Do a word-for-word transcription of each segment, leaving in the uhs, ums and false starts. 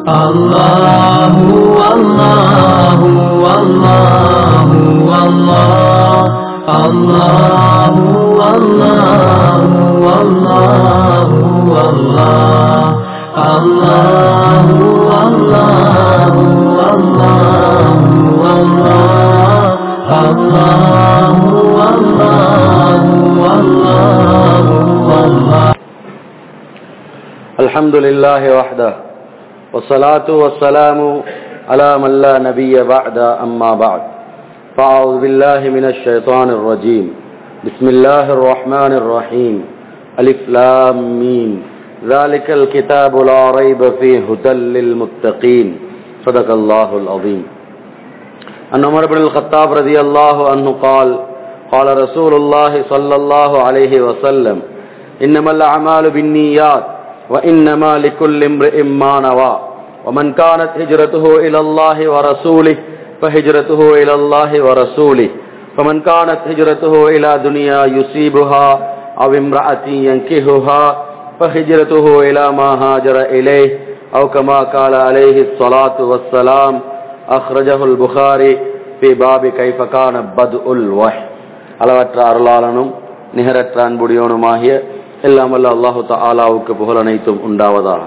Allahu Allahu Allahu Allah Allahu Allahu Allahu Allah Allahu Allahu Allahu Allah Allahu Allahu Allahu Allah. Alhamdulillahi wahdah wassalatu wassalamu ala man la nabiyya ba'da amma ba'd. Fa'udhu billahi minash shaitanir rajim. Bismillahir rahmanir rahim. Alif lam mim. Zalikal kitabu la rayba fihi hudal lil muttaqin. Sadaqallahul azim. An Umar ibn al-Khattab radiyallahu anhu qala qala Rasulullah sallallahu alayhi wa sallam innamal a'malu binniyat وإنما لكل امرئ ما نوى ومن كانت هجرته إلى الله ورسوله فهجرته إلى الله ورسوله فمن كانت هجرته إلى دنيا يصيبها أو امرأة ينكحها فهجرته إلى ما هاجر إليه أو كما قال عليه الصلاة والسلام أخرجه البخاري في باب كيف كان بدء الوحي. அளவற்ற அருளாளனும் நிகரற்ற அன்புடையோனுமாகிய எல்லாம் வல்ல அல்லாஹு தஆலாவுக்கு புகழ் அனைத்தும் உண்டாவதாக.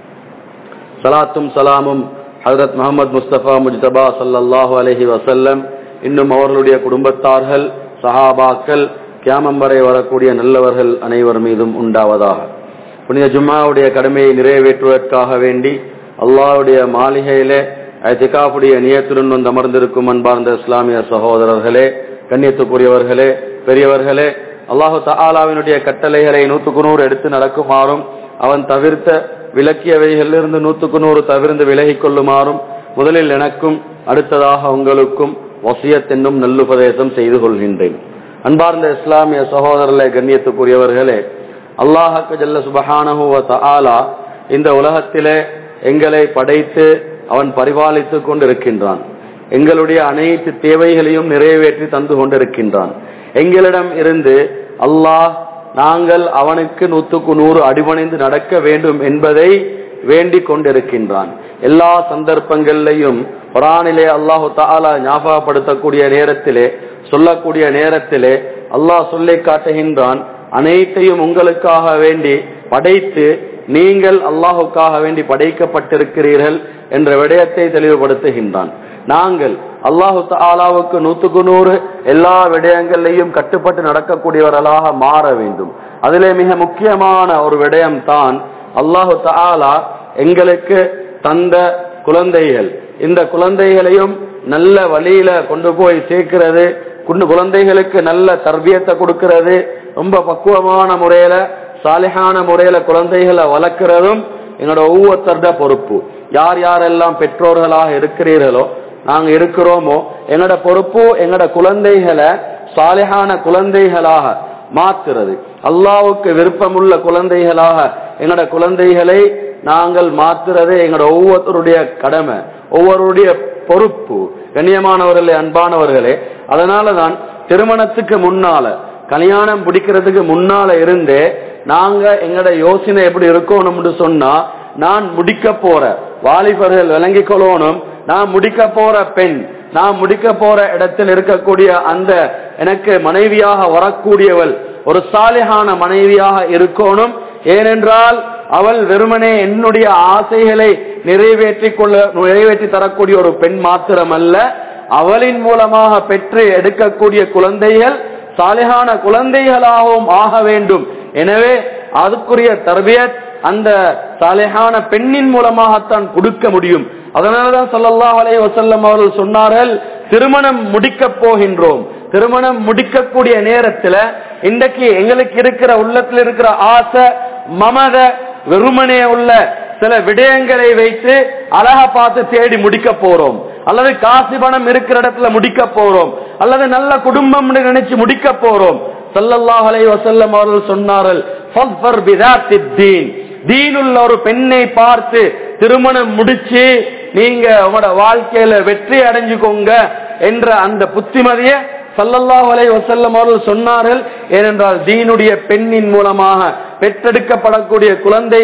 சலாத்தும் சலாமும் ஹஜ்ரத் முஹம்மது முஸ்தபா முஜ்தபா ஸல்லல்லாஹு அலைஹி வஸல்லம் இன்னும் அவர்களுடைய குடும்பத்தார்கள் சஹாபாக்கள் கியாமம் வரை வரக்கூடிய நல்லவர்கள் அனைவர் மீதும் உண்டாவதாக. புனித ஜும்மாவுடைய கடமையை நிறைவேற்றுவதற்காக வேண்டி அல்லாஹ்வுடைய மாளிகையிலே இத்திகாஃபுடைய நியத்துடன் வந்து அமர்ந்திருக்கும் அன்பார்ந்த இஸ்லாமிய சகோதரர்களே, கண்ணியத்துக்குரியவர்களே, பெரியவர்களே, அல்லாஹு தஆலாவினுடைய கட்டளைகளை நூற்றுக்கு நூறு எடுத்து நடக்குமாறும் அவன் தவிர்த்த விலக்கியவைகளிலிருந்து நூற்றுக்கு நூறு தவிர்த்து விலகிக் கொள்ளுமாறும் முதலில் எனக்கும் அடுத்ததாக உங்களுக்கும் வசியத் என்னும் நல்லுபதேசம் செய்து கொள்கின்றேன். அன்பார்ந்த இஸ்லாமிய சகோதரர்களே, கண்ணியத்துக்குரியவர்களே, அல்லாஹ் ஜல்ல சுப்ஹானஹு வ தஆலா இந்த உலகத்திலே எங்களை படைத்து அவன் பரிபாலித்துக் கொண்டிருக்கின்றான். எங்களுடைய அனைத்து தேவைகளையும் நிறைவேற்றி தந்து கொண்டிருக்கின்றான். எங்களிடம் இருந்து அல்லாஹ் நாங்கள் அவனுக்கு நூற்றுக்கு நூறு அடிபணிந்து நடக்க வேண்டும் என்பதை வேண்டிக் கொண்டிருக்கின்றான். எல்லா சந்தர்ப்பங்களிலையும் குர்ஆனிலே அல்லாஹு தஆலா ஞாபகப்படுத்தக்கூடிய நேரத்திலே, சொல்லக்கூடிய நேரத்திலே அல்லாஹ் சொல்லி காட்டுகின்றான், அனைத்தையும் உங்களுக்காக வேண்டி படைத்து நீங்கள் அல்லாஹுக்காக வேண்டி படைக்கப்பட்டிருக்கிறீர்கள் என்ற விடயத்தை தெளிவுபடுத்துகின்றான். நாங்கள் அல்லாஹு தஆலாவுக்கு நூற்றுக்கு நூறு எல்லா விடயங்களையும் கட்டுப்பட்டு நடக்கக்கூடியவர்களாக மாற வேண்டும். அதிலே மிக முக்கியமான ஒரு விடயம் தான் அல்லாஹு தஆலா எங்களுக்கு தந்த குழந்தைகள். இந்த குழந்தைகளையும் நல்ல வழியில கொண்டு போய் சேர்க்கிறது, குழந்தைகளுக்கு நல்ல தர்பியத்தை கொடுக்கிறது, ரொம்ப பக்குவமான முறையில சாலிஹான முறையில குழந்தைகளை வளர்க்கிறதும் எங்களோட ஒவ்வொருத்தருட பொறுப்பு. யார் யாரெல்லாம் பெற்றோர்களாக இருக்கிறீர்களோ, நாங்க இருக்கிறோமோ, எங்களோட பொறுப்பு எங்களோட குழந்தைகளை சாலிஹான குழந்தைகளாக மாத்துறது, அல்லாஹ்வுக்கு விருப்பமுள்ள குழந்தைகளாக எங்களோட குழந்தைகளை நாங்கள் மாத்துறது எங்களோட ஒவ்வொருத்தருடைய கடமை, ஒவ்வொருடைய பொறுப்பு. கண்ணியமானவர்களே, அன்பானவர்களே, அதனாலதான் திருமணத்துக்கு முன்னால, கல்யாணம் பிடிக்கிறதுக்கு முன்னால இருந்தே நாங்க எங்களோட யோசனை எப்படி இருக்கணும்னு சொன்னா, நான் முடிக்க போற வாலிபர்கள் விளங்கிக் கொள்ளணும், நான் முடிக்க போற பெண், நான் முடிக்க போற இடத்தில் இருக்கக்கூடிய அந்த எனக்கு மனைவியாக வரக்கூடியவள் ஒரு சாலிஹான மனைவியாக இருக்கணும். ஏனென்றால் அவள் வெறுமனே என்னுடைய ஆசைகளை நிறைவேற்றி கொள்ள நிறைவேற்றி தரக்கூடிய ஒரு பெண் மாத்திரமல்ல, அவளின் மூலமாக பெற்று எடுக்கக்கூடிய குழந்தைகள் சாலிஹான குழந்தைகளாகவும் ஆக வேண்டும். எனவே அதுக்குரிய தர்பியத் அந்த சாலிஹான பெண்ணின் மூலமாகத்தான் கொடுக்க முடியும். அதனாலதான் ஸல்லல்லாஹு அலைஹி வஸல்லம் அவர்கள் சொன்னார்கள், திருமணம் முடிக்க போகின்றோம். திருமணம் முடிக்கக்கூடிய நேரத்துல இன்றைக்கு எங்களுக்கு இருக்கிற உள்ளத்தில் இருக்கிற ஆசை மமத வெறுமனே உள்ள சில விடயங்களை வைத்து அழக பார்த்து தேடி முடிக்க போறோம், அல்லது காசு பணம் இருக்கிற இடத்துல முடிக்க போறோம், அல்லது நல்ல குடும்பம் நினைச்சு முடிக்க போறோம். ஸல்லல்லாஹு அலைஹி வஸல்லம் அவர்கள் சொன்னார்கள், ஃபஸ்ஃபர் பிதாத்தித் தீன், தீனுள்ள ஒரு பெண்ணை பார்த்து திருமணம் முடிச்சு நீங்க உங்களோட வாழ்க்கையில வெற்றி அடைஞ்சுக்கோங்க என்ற அந்த புத்திமதிய ஸல்லல்லாஹு அலைஹி வஸல்லம் அவர்கள் சொன்னார்கள். ஏனென்றால் தீனுடைய பெண்ணின் மூலமாக பெற்றெடுக்கப்படக்கூடிய குழந்தைகள்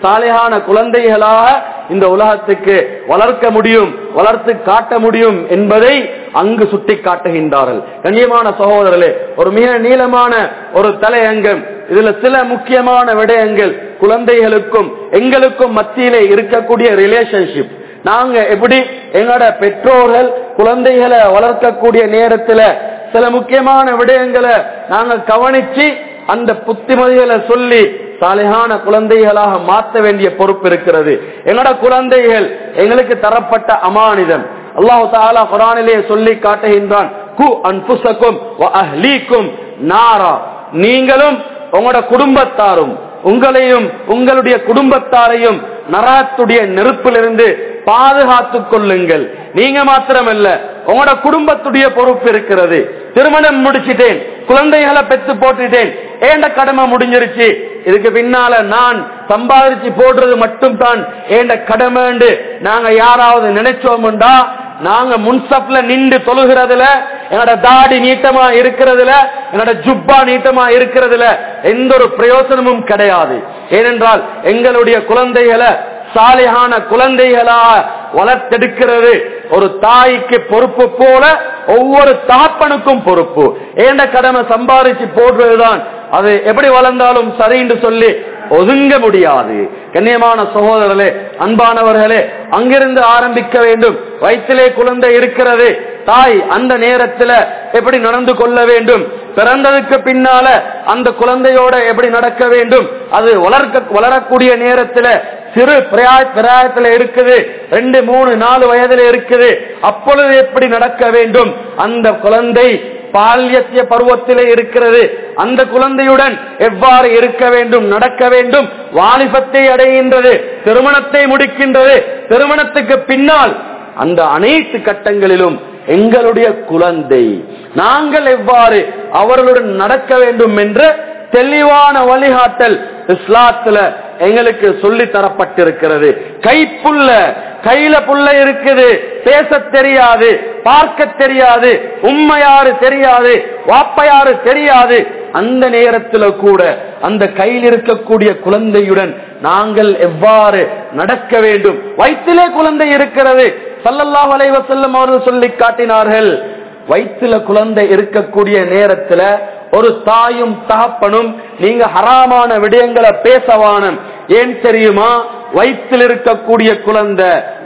சாலிஹான குழந்தைகளாக இந்த உலகத்துக்கு வளர்க்க முடியும், வளர்த்து காட்ட முடியும் என்பதை அங்கு சுட்டி காட்டுகின்றார்கள். கண்ணியமான சகோதரர்களே, ஒரு மிக நீளமான ஒரு தலையங்கம். இதுல சில முக்கியமான விடயங்கள் குழந்தைகளுக்கும் எங்களுக்கும் மத்தியிலே இருக்கக்கூடிய ரிலேஷன்ஷிப். நாங்க எப்படி எங்களோட பெற்றோர்கள் குழந்தைகளை வளர்க்கக்கூடிய நேரத்துல சில முக்கியமான விடயங்களை நாங்க கவனிச்சு அந்த புத்திமதிகளை சொல்லி சாலிஹான குழந்தைகளாக மாற்ற வேண்டிய பொறுப்பு இருக்கிறது. எங்களோட குழந்தைகள் எங்களுக்கு தரப்பட்ட அமானிதம். அல்லாஹ் தஆலா குர்ஆனிலே சொல்லி காட்டுகின்றான், கு அன்ஃபுஸக்கும் வ அஹ்லீக்கும் நாரா, நீங்களும் உங்களோட குடும்பத்தாரும் உங்களையும் உங்களுடைய குடும்பத்தாரையும் நரகத்துடைய நெருப்பிலிருந்து பாதுகாத்துக் கொள்ளுங்கள். நீங்க மாத்திரமல்ல, உங்களோட குடும்பத்துடைய பொறுப்பு இருக்கிறது. திருமணம் முடிச்சிட்டேன், குழந்தைகளை பெற்று போட்டுட்டேன், ஏண்ட கடமை முடிஞ்சிருச்சு, இதுக்கு பின்னால நான் சம்பாதிச்சு போடுறது மட்டும் தான் ஏண்ட கடமை நாங்க யாராவது நினைச்சோம்டா, நாங்க முன்சப்ல நின்று தொழுகிறதுல, என்னோட தாடி நீட்டமா இருக்கிறதுல, என்னோட ஜுப்பா நீட்டமா இருக்கிறதுல எந்த ஒரு பிரயோசனமும் கிடையாது. ஏனென்றால் எங்களுடைய குழந்தைகளை சாலிஹான குழந்தைகளா வளர்த்தெடுக்கிறது ஒரு தாய்க்கு பொறுப்பு போல ஒவ்வொரு தகப்பனுக்கும் பொறுப்பு. ஏண்ட கடமை சம்பாதிச்சு போடுறதுதான், அது எப்படி வளர்ந்தாலும் சரின்னு சொல்லி ஒதுங்க முடியாது. கண்ணியமான சகோதரர்களே, அன்பானவர்களே, அங்கிருந்து ஆரம்பிக்க வேண்டும். வயிற்றிலே குழந்தை இருக்கிறது, தாய் அந்த நேரத்தில் எப்படி நடந்து கொள்ள வேண்டும், பிறந்ததுக்கு பின்னால அந்த குழந்தையோட எப்படி நடக்க வேண்டும், அது வளர்க்க வளரக்கூடிய நேரத்தில் சிறு பிராயத்துல இருக்குது, ரெண்டு மூணு நாலு வயதுல இருக்குது, அப்பொழுது எப்படி நடக்க வேண்டும், அந்த குழந்தை பால்யத்திய பருவத்திலே இருக்கிறது, அந்த குழந்தையுடன் எவ்வாறு இருக்க வேண்டும், நடக்க வேண்டும், வாலிபத்தை அடைகின்றது, திருமணத்தை முடிக்கின்றது, திருமணத்துக்கு பின்னால் அந்த அனைத்து கட்டங்களிலும் எங்களுடைய குழந்தை நாங்கள் எவ்வாறு அவர்களுடன் நடக்க வேண்டும் என்ற தெளிவான வழிகாட்டல் இஸ்லாத்துல எங்களுக்கு சொல்லி தரப்பட்டிருக்கிறது. கைப்புள்ள கையில புள்ள இருக்குது, பேச தெரியாது, பார்க்க தெரியாது, உண்மையாரு தெரியாது, வாப்பையாரு தெரியாது, அந்த நேரத்தில் கூட அந்த கையில் இருக்கக்கூடிய குழந்தையுடன் நாங்கள் எவ்வாறு நடக்க வேண்டும். வயிற்றிலே குழந்தை இருக்கிறது, ஸல்லல்லாஹு அலைஹி வஸல்லம் அவர்கள் சொல்லி காட்டினார்கள். வயிற்றில குழந்தை இருக்கக்கூடிய நேரத்தில் ஒரு தாயும் தகப்பனும் நீங்க ஹராமான விடயங்களை பேசவானும். ஏன் தெரியுமா? வயிற்றில் இருக்கக்கூடிய குழந்தை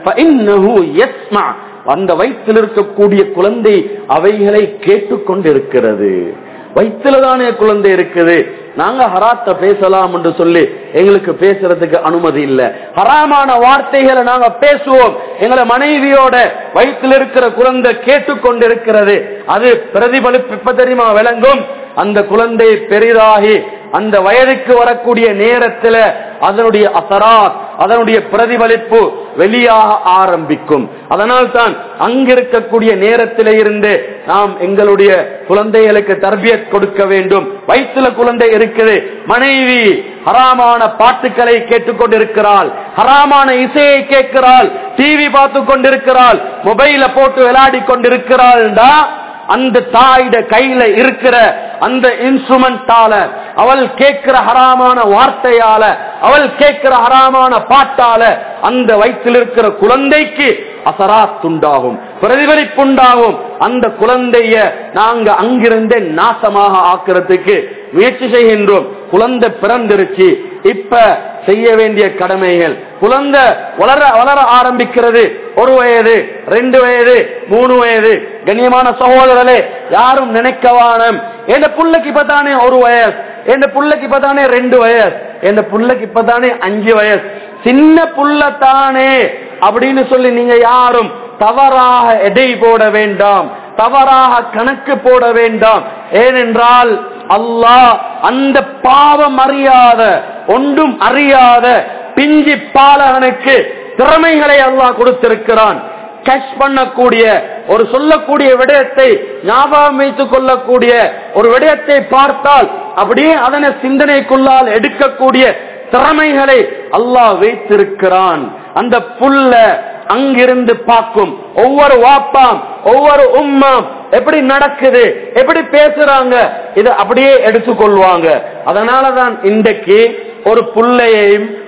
அந்த வயிற்றில் இருக்கக்கூடிய குழந்தை அவைகளை கேட்டுக்கொண்டிருக்கிறது. வயிற்றுல தானே குழந்தை இருக்குது, நாங்க ஹராத்த பேசலாம் என்று சொல்லி எங்களுக்கு பேசுறதுக்கு அனுமதி இல்லை. ஹராமான வார்த்தைகளை நாங்க பேசுவோம், எங்களை மனைவியோட வயிற்றில் இருக்கிற குழந்தை கேட்டுக்கொண்டிருக்கிறது. அது பிரதிபலிப்பு தெரியுமா விளங்கும். அந்த குழந்தை பெரிதாகி அந்த வயதுக்கு வரக்கூடிய நேரத்தில் அதனுடைய அசராத், அதனுடைய பிரதிபலிப்பு வெளியாக ஆரம்பிக்கும். அதனால் தான் அங்கிருக்கக்கூடிய நேரத்திலே இருந்து நாம் எங்களுடைய குழந்தைகளுக்கு தர்பியத் கொடுக்க வேண்டும். வயிற்றுல குழந்தை இருக்குது, மனைவி ஹராமான பாட்டுக்களை கேட்டுக்கொண்டிருக்கிறாள், ஹராமான இசையை கேட்கிறாள், டிவி பார்த்து கொண்டிருக்கிறாள், மொபைல போட்டு விளையாடி கொண்டிருக்கிறாள். அந்த தாயிட கையில இருக்கிற அந்த இன்ஸ்ட்ருமெண்டால, அவள் கேட்கிற ஹராமான வார்த்தையால, அவள் கேட்கிற ஹராமான பாட்டால அந்த வயிற்றில் இருக்கிற குழந்தைக்கு அசராத் உண்டாகும், பிரதிபலிப்புண்டாகும். அந்த குழந்தைய நாங்க அங்கிருந்தே நாசமாக ஆக்கிறதுக்கு முயற்சி செய்கின்றோம். குழந்தை பிறந்திருச்சு, இப்ப செய்ய வேண்டிய கடமைகள். குழந்தை வளர வளர ஆரம்பிக்கிறது. ஒரு வயது, ரெண்டு வயது, மூணு வயது. கண்ணியமான சகோதரர்களே, யாரும் நினைக்கவானம் என் புள்ளைக்கு இப்பதானே ஒரு வயசு, என் புள்ளைக்கு இப்பதானே ரெண்டு வயசு, என் புள்ளைக்கு இப்பதானே அஞ்சு வயசு, சின்ன புள்ளத்தானே அப்படின்னு சொல்லி நீங்க யாரும் தவறாக எடை போட வேண்டாம், தவறாக கணக்கு போட வேண்டாம். ஏனென்றால் அல்லாஹ் அந்த பாவம் அறியாத, ஒன்றும் அறியாத பிஞ்சி பாலகனுக்கு திறமைகளை அல்லாஹ் கொடுத்திருக்கிறான். கேட்ச் பண்ணக்கூடிய, ஒரு சொல்லக்கூடிய விடயத்தை ஞாபகம் வைத்துக் கொள்ளக்கூடிய ஒரு விடயத்தை பார்த்தால் அப்படியே அதனை சிந்தனைக்குள்ளால் எடுக்கக்கூடிய திறமைகளை அல்லாஹ் வைத்திருக்கிறான். அந்த புல்ல அங்கிருந்து பார்க்கும் ஒவ்வொரு வாப்பாம், ஒவ்வொரு உம்மாம் எப்படி நடக்குது, எப்படி பேசுறாங்க, இதை அப்படியே எடுத்துக்கொள்வாங்க. அதனாலதான் இன்றைக்கு ஒரு புள்ளையையும்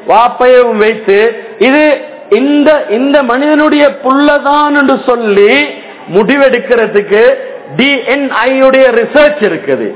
வாப்பையும் வைத்து இது இந்த இந்த மனிதனுடைய புள்ளதான் என்று சொல்லி முடிவெடுக்கிறதுக்கு டிஎன்ஐ உடைய ரிசர்ச் இருக்குது.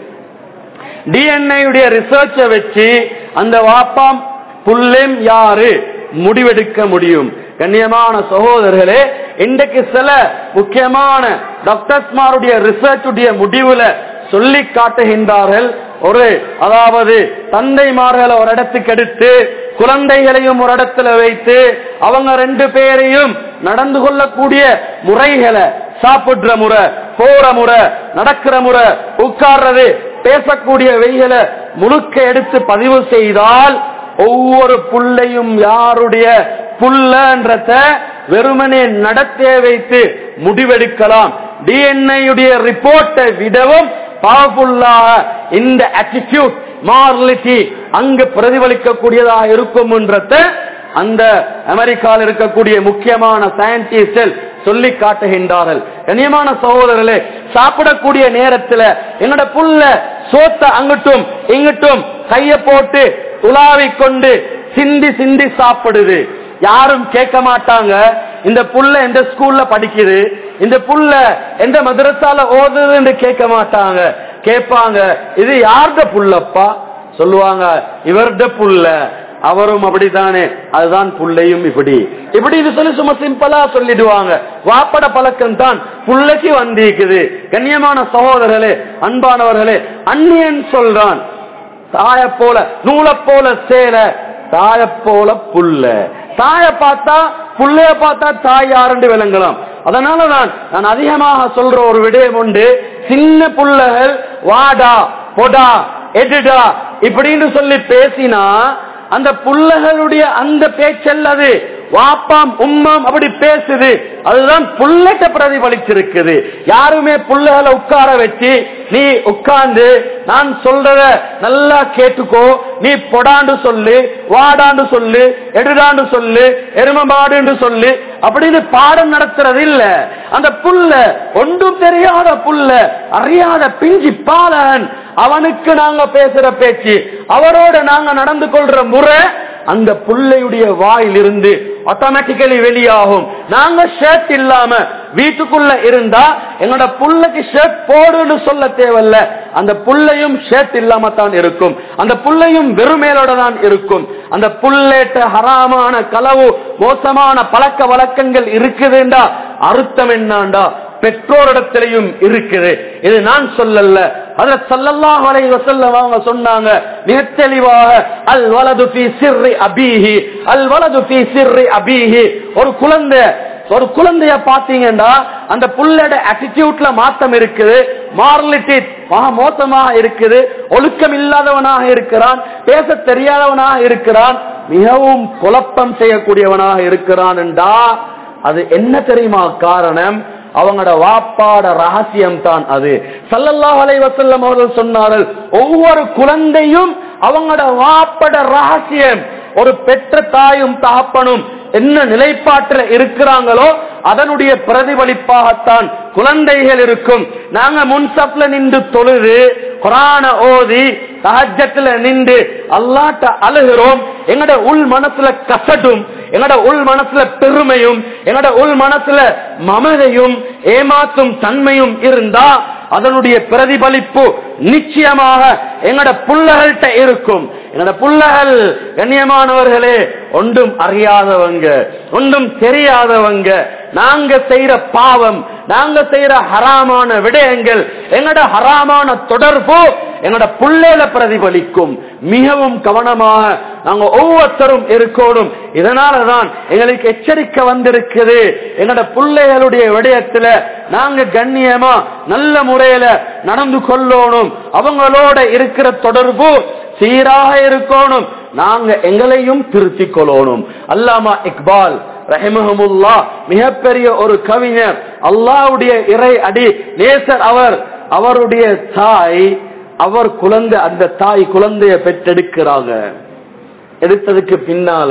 டிஎன்ஐ உடைய ரிசர்ச்ச வச்சு அந்த வாப்பாம் புள்ளேம் யாரு முடிவெடுக்க முடியும். கண்ணியமான சகோதரர்களே, இன்றைக்கு சில முக்கியமான டாக்டர்ஸ்மாருடைய ரிசர்ச் உடைய முடிவுல சொல்லி காட்டுகின்றார்கள். ஒரு அதாவது தந்தைமார்களை ஒரு இடத்துக்கு எடுத்து குழந்தைகளையும் ஒரு இடத்துல வைத்து அவங்க ரெண்டு பேரையும் நடந்து கொள்ளக்கூடிய முறைகளை, சாப்பிடுற முறை, போற முறை, நடக்கிற முறை, உட்கார்றது, பேசக்கூடிய வெய்களை முழுக்க எடுத்து பதிவு செய்தால் ஒவ்வொரு புள்ளையும் யாருடைய புள்ளன்றத வெறுமனே நடத்தே வைத்து முடிவெடுக்கலாம். டிஎன்ஐ ரிப்போர்ட்டை விடவும் பவர்ஃபுல்லாக இந்த ஆட்டிடியூட், மாரலிட்டி அங்கு பிரதிபலிக்கக்கூடியதாக இருக்கும் என்றத அந்த அமெரிக்காவில் இருக்கக்கூடிய முக்கியமான சயின்டிஸ்ட் சொல்லி காட்டுகின்றார்கள். கண்ணியமான சகோதரர்களே, சாப்பிடக்கூடிய நேரத்தில் என்னோட புள்ள சோத்த அங்கிட்டும் இங்கிட்டும் கைய போட்டு உலாவிக் கொண்டு சிந்தி சிந்தி சாப்பிடுது. யாரும் கேட்க மாட்டாங்க இந்த புள்ள எந்த ஸ்கூல்ல படிக்குது, இந்த புள்ள எந்த மதரசால ஓதுது என்று கேட்க மாட்டாங்க. கேட்பாங்க இது யார்ட புள்ளப்பா, சொல்லுவாங்க இவர்ட புள்ள, அவரும் அப்படித்தானே, அதுதான் புள்ளையும் இப்படி இப்படி இது சொல்லி சும்மா சிம்பிளா சொல்லிடுவாங்க. வாப்பட பழக்கம் தான் புள்ளைக்கு வந்திருக்குது. கண்ணியமான சகோதரர்களே, அன்பானவர்களே, அந்நியன் சொல்றான் தாய போல நூலை போல சேல, தாய போல புள்ள. தாய பார்த்தா புள்ளைய பார்த்தா தாய் யாருன்னு விளங்கலாம். அதனாலதான் நான் அதிகமாக சொல்ற ஒரு விடயம் உண்டு, சின்ன புள்ளைகள் வாடா பொடா எடுடா இப்படின்னு சொல்லி பேசினா அந்த புள்ளைகளுடைய அந்த பேச்சல் அது வாப்பாம் உம்மாம் அப்படி பேசுது, அதுதான் புள்ளைட்ட பிரதிபலிச்சிருக்குது. யாருமே புள்ளைகளை உட்கார வச்சு நீ உட்கார்ந்து நான் சொல்றத நல்லா கேட்டுக்கோ, நீ பொடாண்டு சொல்லு, வாடாண்டு சொல்லு, எடுடாண்டு சொல்லு, எருமமாடு சொல்லு அப்படின்னு பாடம் நடத்துறது இல்ல. அந்த புள்ள ஒன்றும் தெரியாத புள்ள, அறியாத பிஞ்சி பாலன், அவனுக்கு நாங்க பேசுற பேச்சு, அவரோட நாங்க நடந்து கொள்ற முறை அந்த புள்ளையுடைய வாயிலிருந்து ஆட்டோமேட்டிக்கலி வெளியாகும். நாங்க ஷர்ட் இல்லாம வீட்டுக்குள்ள இருந்தா எங்களோட புள்ளைக்கு ஷர்ட் போடுன்னு சொல்ல தேவையில்ல, அந்த புள்ளையும் ஷர்ட் இல்லாம தான் இருக்கும், அந்த புள்ளையும் வெறுமேலோட தான் இருக்கும். அந்த புள்ளேட்ட ஹராமான களவு மோசமான பழக்க வழக்கங்கள் இருக்குதுண்டா அர்த்தம் என்னாண்டா பெற்றோரிடத்திலையும் இருக்குது. இது நான் சொல்லல, ஹஜ்ரத் ஸல்லல்லாஹு அலைஹி வஸல்லம் அவங்க சொன்னாங்க மிக தெளிவாக, அல் வலது ஃபீ சிர்ரி அபீஹி, அல் வலது ஃபீ சிர்ரி அபீஹி. ஒரு குழந்தை ஒரு குழந்தைய பாத்தீங்கன்னா அந்த புள்ளோட ஆட்டிடியூட்ல மாற்றம் இருக்குது, மாரலிட்டி மகா மோசமாக இருக்குது, ஒழுக்கம் இல்லாதவனாக இருக்கிறான், பேச தெரியாதவனாக இருக்கிறான், மிகவும் குழப்பம் செய்யக்கூடியவனாக இருக்கிறான் என்றா அது என்ன தெரியுமா காரணம்? அவங்களோட வாப்பாட ரகசியம் தான் அது. ஸல்லல்லாஹு அலைஹி வஸல்லம் அவர்கள் சொன்னார்கள், ஒவ்வொரு குழந்தையும் அவங்களோட வாப்பாட ரகசியம். ஒரு பெற்ற தாயும் தகப்பனும் என்ன நிலைப்பாட்டில் இருக்கிறாங்களோ அதனுடைய பிரதிபலிப்பாகத்தான் குழந்தைகள் இருக்கும். நாங்க முன்சப்ல நின்று தொழுது குர்ஆன ஓதி தஹஜ்ஜத்ல நின்று அல்லாஹ்ட்ட அழுகிறோம், எங்கட உள் மனசுல கசடும், எங்கட உள் மனசுல பெருமையும், எங்கட உள் மனசுல மமதையும் ஏமாற்றும் தன்மையும் இருந்தா அதனுடைய பிரதிபலிப்பு நிச்சயமாக எங்கட புள்ளகள்கிட்ட இருக்கும். எங்கட புள்ளகள் கண்ணியமானவர்களே ஒன்றும் அறியாதவங்க, ஒன்றும் தெரியாதவங்க. நாங்க செய்யற பாவம், நாங்க செய்யற ஹராமான விடயங்கள், எங்கட ஹராமான தொடர்பு எங்கட புள்ளையில பிரதிபலிக்கும். மிகவும் கவனமாக நாங்க ஒவ்வொருத்தரும் இருக்கணும். இதனாலதான் எங்களுக்கு எச்சரிக்கை வந்திருக்குது, எங்கட பிள்ளைகளுடைய விடயத்துல நாங்க கண்ணியமா நல்ல முறையில நடந்து கொள்ளணும், அவங்களோட இருக்கிற தொடர்பு சீராக இருக்கணும், நாங்க எங்களையும் திருத்திக் கொள்ளணும். அல்லாமா இக்பால் ரஹிமஹுல்லாஹ் மிகப்பெரிய ஒரு கவிஞர், அல்லாஹ்வுடைய இறை அடி நேசர் அவர். அவருடைய தாய், அவர் குழந்தை, அந்த தாய் குழந்தைய பெற்றெடுக்கிறாங்க. எடுத்ததுக்கு பின்னால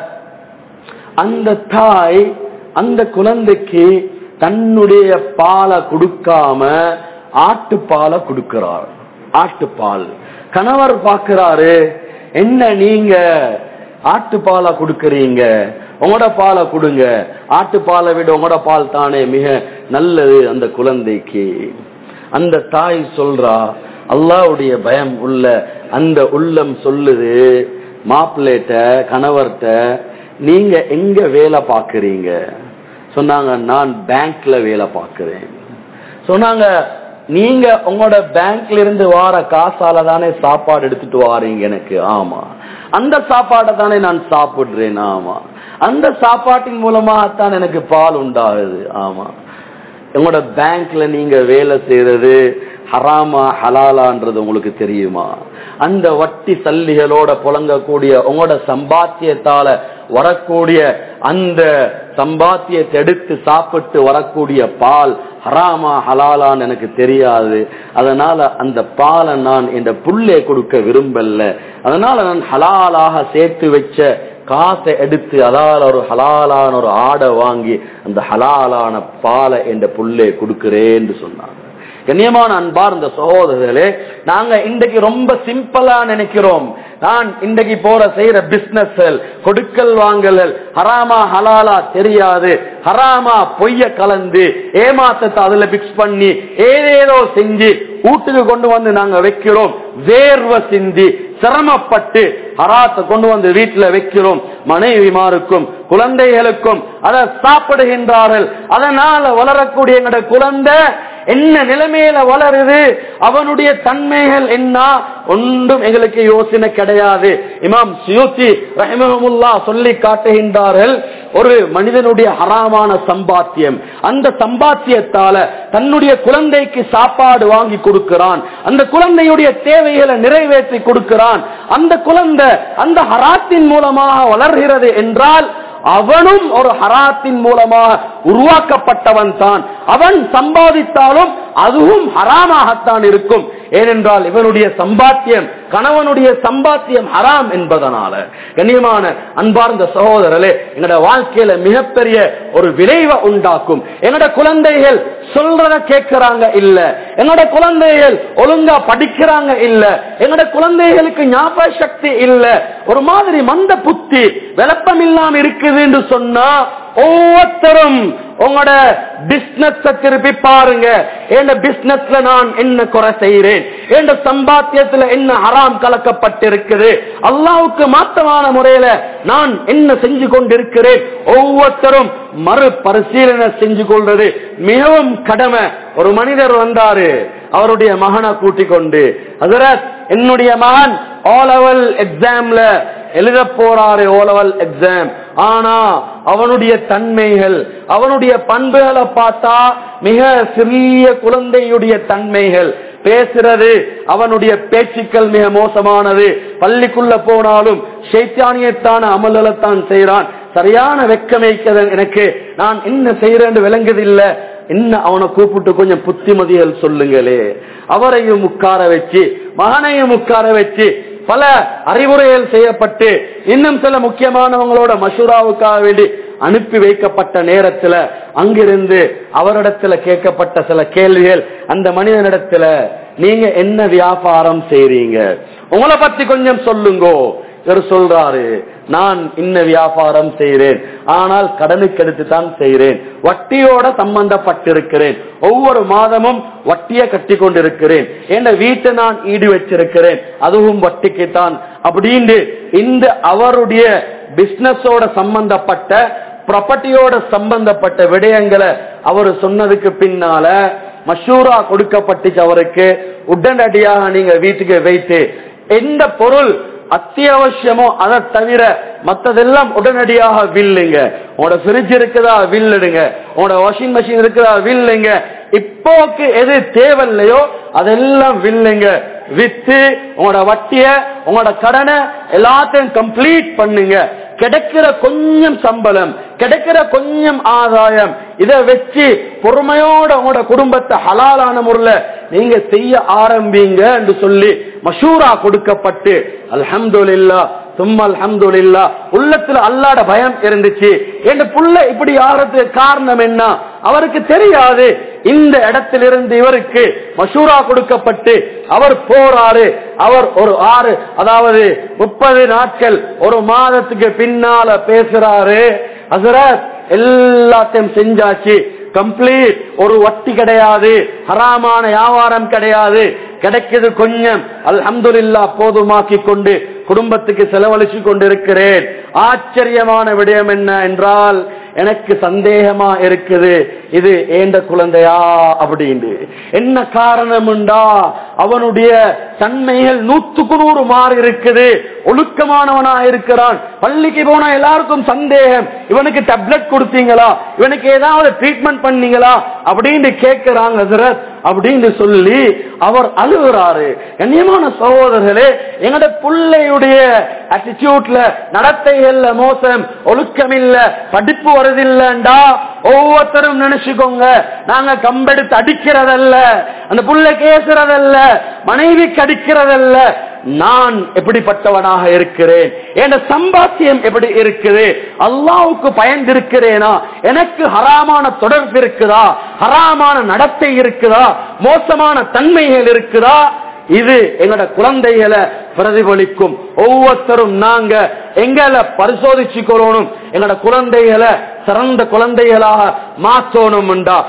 அந்த தாய் அந்த குழந்தைக்கு தன்னுடைய பாலை கொடுக்காம ஆட்டுப்பாலை கொடுக்கிறார். ஆட்டுப்பால். கணவர் பார்க்கிறாரு, என்ன நீங்க ஆட்டுப்பாலை கொடுக்கறீங்க, உங்களோட பாலை கொடுங்க. ஆட்டுப்பாலை விட உங்களோட பால் தானே மிக நல்லது அந்த குழந்தைக்கு. அந்த தாய் சொல்றா, அல்லாஹ்வுடைய பயம் உள்ள அந்த உள்ளம் சொல்லுது, மாப்பிள்ளைட்ட கணவர்கிட்ட, நீங்க எங்க வேலை பாக்குறீங்க? சொன்னாங்க, நான் பேங்க்ல வேலை பாக்குறேன். சொன்னாங்க, நீங்க உங்களோட பேங்க்ல இருந்து வார காசால தானே சாப்பாடு எடுத்துட்டு வாரீங்க எனக்கு? ஆமா. அந்த சாப்பாடை தானே நான் சாப்பிடுறேன். ஆமா. அந்த சாப்பாட்டின் மூலமாகத்தான் எனக்கு பால் உண்டாகுது. ஆமா. உங்களோட பேங்க்ல நீங்க வேலை செய்யறது ஹராமா ஹலாலான்றது உங்களுக்கு தெரியுமா? அந்த வட்டி சல்லிகளோட புழங்கக்கூடிய உங்களோட சம்பாத்தியத்தால வரக்கூடிய அந்த சம்பாத்தியத்தை எடுத்து சாப்பிட்டு வரக்கூடிய பால் ஹராமா ஹலாலான்னு எனக்கு தெரியாது. அதனால அந்த பாலை நான் இந்த புள்ளே கொடுக்க விரும்பல. அதனால நான் ஹலாலாக சேர்த்து வச்ச காசை எடுத்து அதால ஒரு ஹலாலான ஒரு ஆடை வாங்கி அந்த ஹலாலான பாலை என்ற புள்ளே கொடுக்கிறேன்னு சொன்னாங்க. கண்ணியமான அன்பார்ந்த சகோதரர்களே, நாங்க இன்றைக்கு ரொம்ப சிம்பிளா நினைக்கிறோம். நான் இன்றைக்கு போற செய்யற பிசினஸ் கொடுக்கல் வாங்கல் ஹராமா ஹலாலா தெரியாது. ஹராமா பொய்ய கலந்து ஏமாத்தத்தை அதுல பிக்ஸ் பண்ணி ஏதேதோ செஞ்சு வீட்டுக்கு கொண்டு வந்து நாங்க வைக்கிறோம். வேர்வை சிந்தி சிரமப்பட்டு ஹராத்தை கொண்டு வந்து வீட்டுல வைக்கிறோம். மனைவிமாருக்கும் குழந்தைகளுக்கும் அதை சாப்பிடுகின்றார்கள். அதனால வளரக்கூடிய எங்கட குழந்தை என்ன நிலைமையில வளருது, அவனுடைய தன்மைகள் என்ன, ஒன்றும் எங்களுக்கு யோசனை கிடையாது. இமாம் சுயூத்தி ரஹிமஹுல்லாஹ் சொல்லி காட்டுகின்றார்கள், ஒரு மனிதனுடைய ஹராமான சம்பாத்தியம், அந்த சம்பாத்தியத்தால தன்னுடைய குழந்தைக்கு சாப்பாடு வாங்கி கொடுக்கிறான், அந்த குழந்தையுடைய தேவைகளை நிறைவேற்றி கொடுக்கிறான். அந்த குழந்தை அந்த ஹராத்தின் மூலமாக வளர்கிறது என்றால் அவனும் ஒரு ஹராத்தின் மூலமாக உருவாக்கப்பட்டவன் தான். அவன் சம்பாதித்தாலும் அதுவும் ஹராமாகத்தான் இருக்கும். ஏனென்றால் இவனுடைய சம்பாத்தியம், கணவனுடைய சம்பாத்தியம் ஹராம் என்பதனால. கண்ணியமான அன்பார்ந்த சகோதரர்களே, எங்கட வாழ்க்கையில மிகப்பெரிய ஒரு விளைவை உண்டாக்கும். எங்கட குழந்தைகள் சொல்றத கேட்கிறாங்க இல்ல, எங்கட குழந்தைகள் ஒழுங்கா படிக்கிறாங்க இல்ல, எங்கட குழந்தைகளுக்கு ஞாபக சக்தி இல்ல, ஒரு மாதிரி மந்த புத்தி விளப்பம் இல்லாம இருக்குது என்று சொன்னா ஒவ்வொருத்தரும் உங்களோட பிசினஸ் திருப்பி பாருங்க. என் பிசினஸ்ல நான் என்ன குறை செய்கிறேன், என் சம்பாத்தியத்துல என்ன ஹராம் கலக்கப்பட்டிருக்குது, அல்லாஹ்வுக்கு மாற்றமான முறையில நான் என்ன செஞ்சு கொண்டிருக்கிறேன். ஒவ்வொருத்தரும் மறு பரிசீலனை செஞ்சு கொள்றது மிகவும் கடமை. ஒரு மனிதர் வந்தாரு, அவருடைய மகனை கூட்டிக் கொண்டு, ஹஜ்ரத் என்னுடைய மகன் ஓ லெவல் எக்ஸாம்ல எழுத போறாரு, ஓ லெவல் எக்ஸாம். ஆனா அவனுடைய தன்மைகள், அவனுடைய பண்புகளை பார்த்தா மிக சிறிய குழந்தையுடைய தன்மைகள், பேசுறது, அவனுடைய பேச்சுக்கள் மிக மோசமானது. பள்ளிக்குள்ள போனாலும் ஷைத்தானியத்தான அமல்களைத்தான் செய்யறான். சரியான வெக்கமைக்கத எனக்கு, நான் என்ன செய்யறேன்னு விளங்குதில்லை. என்ன அவனை கூப்பிட்டு கொஞ்சம் புத்திமதிகள் சொல்லுங்களே. அவரையும் உட்கார வச்சு மகனையும் உட்கார வச்சு பல அறிவுரைகள் செய்யப்பட்டு இன்னும் சில முக்கியமானவங்களோட மஷூராவுக்காக வேண்டி அனுப்பி வைக்கப்பட்ட நேரத்துல அங்கிருந்து அவரிடத்துல கேட்கப்பட்ட சில கேள்விகள், அந்த மனிதனிடத்துல நீங்க என்ன வியாபாரம் செய்றீங்க, உங்களை பத்தி கொஞ்சம் சொல்லுங்கோ. இவர் சொல்றாரு, நான் இன்ன வியாபாரம் செய்கிறேன், ஆனால் கடனுக்கு எடுத்து தான் செய்கிறேன், வட்டியோட சம்பந்தப்பட்டிருக்கிறேன், ஒவ்வொரு மாதமும் வட்டியை கட்டி கொண்டிருக்கிறேன், என் வீட்டை நான் ஈடு வச்சிருக்கிறேன், அதுவும் வட்டிக்கு தான் அப்படின்னு இந்த அவருடைய பிசினஸோட சம்பந்தப்பட்ட ப்ராப்பர்ட்டியோட சம்பந்தப்பட்ட விடயங்களை அவர் சொன்னதுக்கு பின்னால மஷூரா கொடுக்கப்பட்டுச்சு அவருக்கு. உடனடியாக நீங்க வீட்டுக்கு வைத்து எந்த பொருள் அத்தியாவசியமோ அதை தவிர மற்றதெல்லாம் உடனடியாக வில்லுங்க. உங்களோட ஃப்ரிட்ஜ் இருக்குதா வில்லுடுங்க, உங்களோட வாஷிங் மிஷின் இருக்குதா வில்லுங்க, இப்போக்கு எது தேவையில்லையோ அதெல்லாம் வில்லுங்க. வித்து உங்களோட வட்டிய உங்களோட கடனை எல்லாத்தையும் கம்ப்ளீட் பண்ணுங்க. கிடைக்கிற கொஞ்சம் சம்பளம், கிடைக்கிற கொஞ்சம் ஆதாயம், இதை வச்சு பொறுமையோட உங்களோட குடும்பத்தை ஹலாலான முறையில நீங்க செய்ய ஆரம்பிங்க என்று சொல்லி மஷூரா கொடுக்கப்பட்டு அல்ஹம்துலில்லாஹ் சும்மா அல்ஹம்துலில்லாஹ் உள்ளத்துல அல்லாஹ்ட பயம் இருந்துச்சு. என் புள்ள இப்படி ஆறதுக்கு காரணம் என்ன, அவருக்கு தெரியாது. இந்த இடத்திலிருந்து இவருக்கு மஷூரா கொடுக்கப்பட்டு அவர் போறாரு. அவர் ஒரு ஆறு அதாவது முப்பது நாட்கள் ஒரு மாதத்துக்கு பின்னால பேசுறாரு, ஹஸரத் எல்லாத்தையும் செஞ்சாச்சு, கம்ப்ளீட், ஒரு வட்டி கிடையாது, ஹராமான வியாபாரம் கிடையாது, கிடைக்குது கொஞ்சம், அல்ஹம்துலில்லாஹ் போதுமாக்கி கொண்டு குடும்பத்துக்கு செலவழிச்சு கொண்டிருக்கிறேன். ஆச்சரியமான விடயம் என்ன என்றால், எனக்கு சந்தேகமா இருக்குது, இது ஏண்ட குழந்தையா அப்படின்னு. என்ன காரணம் உண்டா, அவனுடைய தன்மைகள் நூத்துக்கு நூறு மாறி இருக்குது, ஒழுக்கமானவனா இருக்கிறான். பள்ளிக்கு போனா எல்லாருக்கும் சந்தேகம், இவனுக்கு டேப்லெட் கொடுத்தீங்களா, இவனுக்கு ஏதாவது ட்ரீட்மெண்ட் பண்ணீங்களா அப்படின்னு கேட்கிறாங்க ஹஸரத் அப்படின்னு சொல்லி அவர் அழுகிறாரு. கண்ணியமான சகோதரர்களே, எங்கட பிள்ளையுடைய அட்டிடியூட்ல நடத்தைகள்ல மோசம், ஒழுக்கம் இல்ல, படிப்பு வருதில்லண்டா ஒவ்வொருத்தரும் நினைச்சுக்கோங்க, நாங்க கம்பெடுத்து அடிக்கிறதல்ல, அந்த புள்ள கேசுறதல்ல, மனைவி கடிக்கிறதல்ல, நான் எப்படிப்பட்டவனாக இருக்கிறேன், என் சம்பாத்தியம் எப்படி இருக்குது, அல்லாஹ்வுக்கு பயந்திருக்கிறேனா, எனக்கு ஹராமான தொடர்பு இருக்குதா, ஹராமான நடத்தை இருக்குதா, மோசமான தன்மைகள் இருக்குதா, இது எங்கட குழந்தைகளை பிரதிபலிக்கும். ஒவ்வொருத்தரும் நாங்க எங்களை பரிசோதிச்சுக்கொள்ளணும், எங்கட குழந்தைகளை சிறந்த குழந்தைகளாக மாற்றணும்.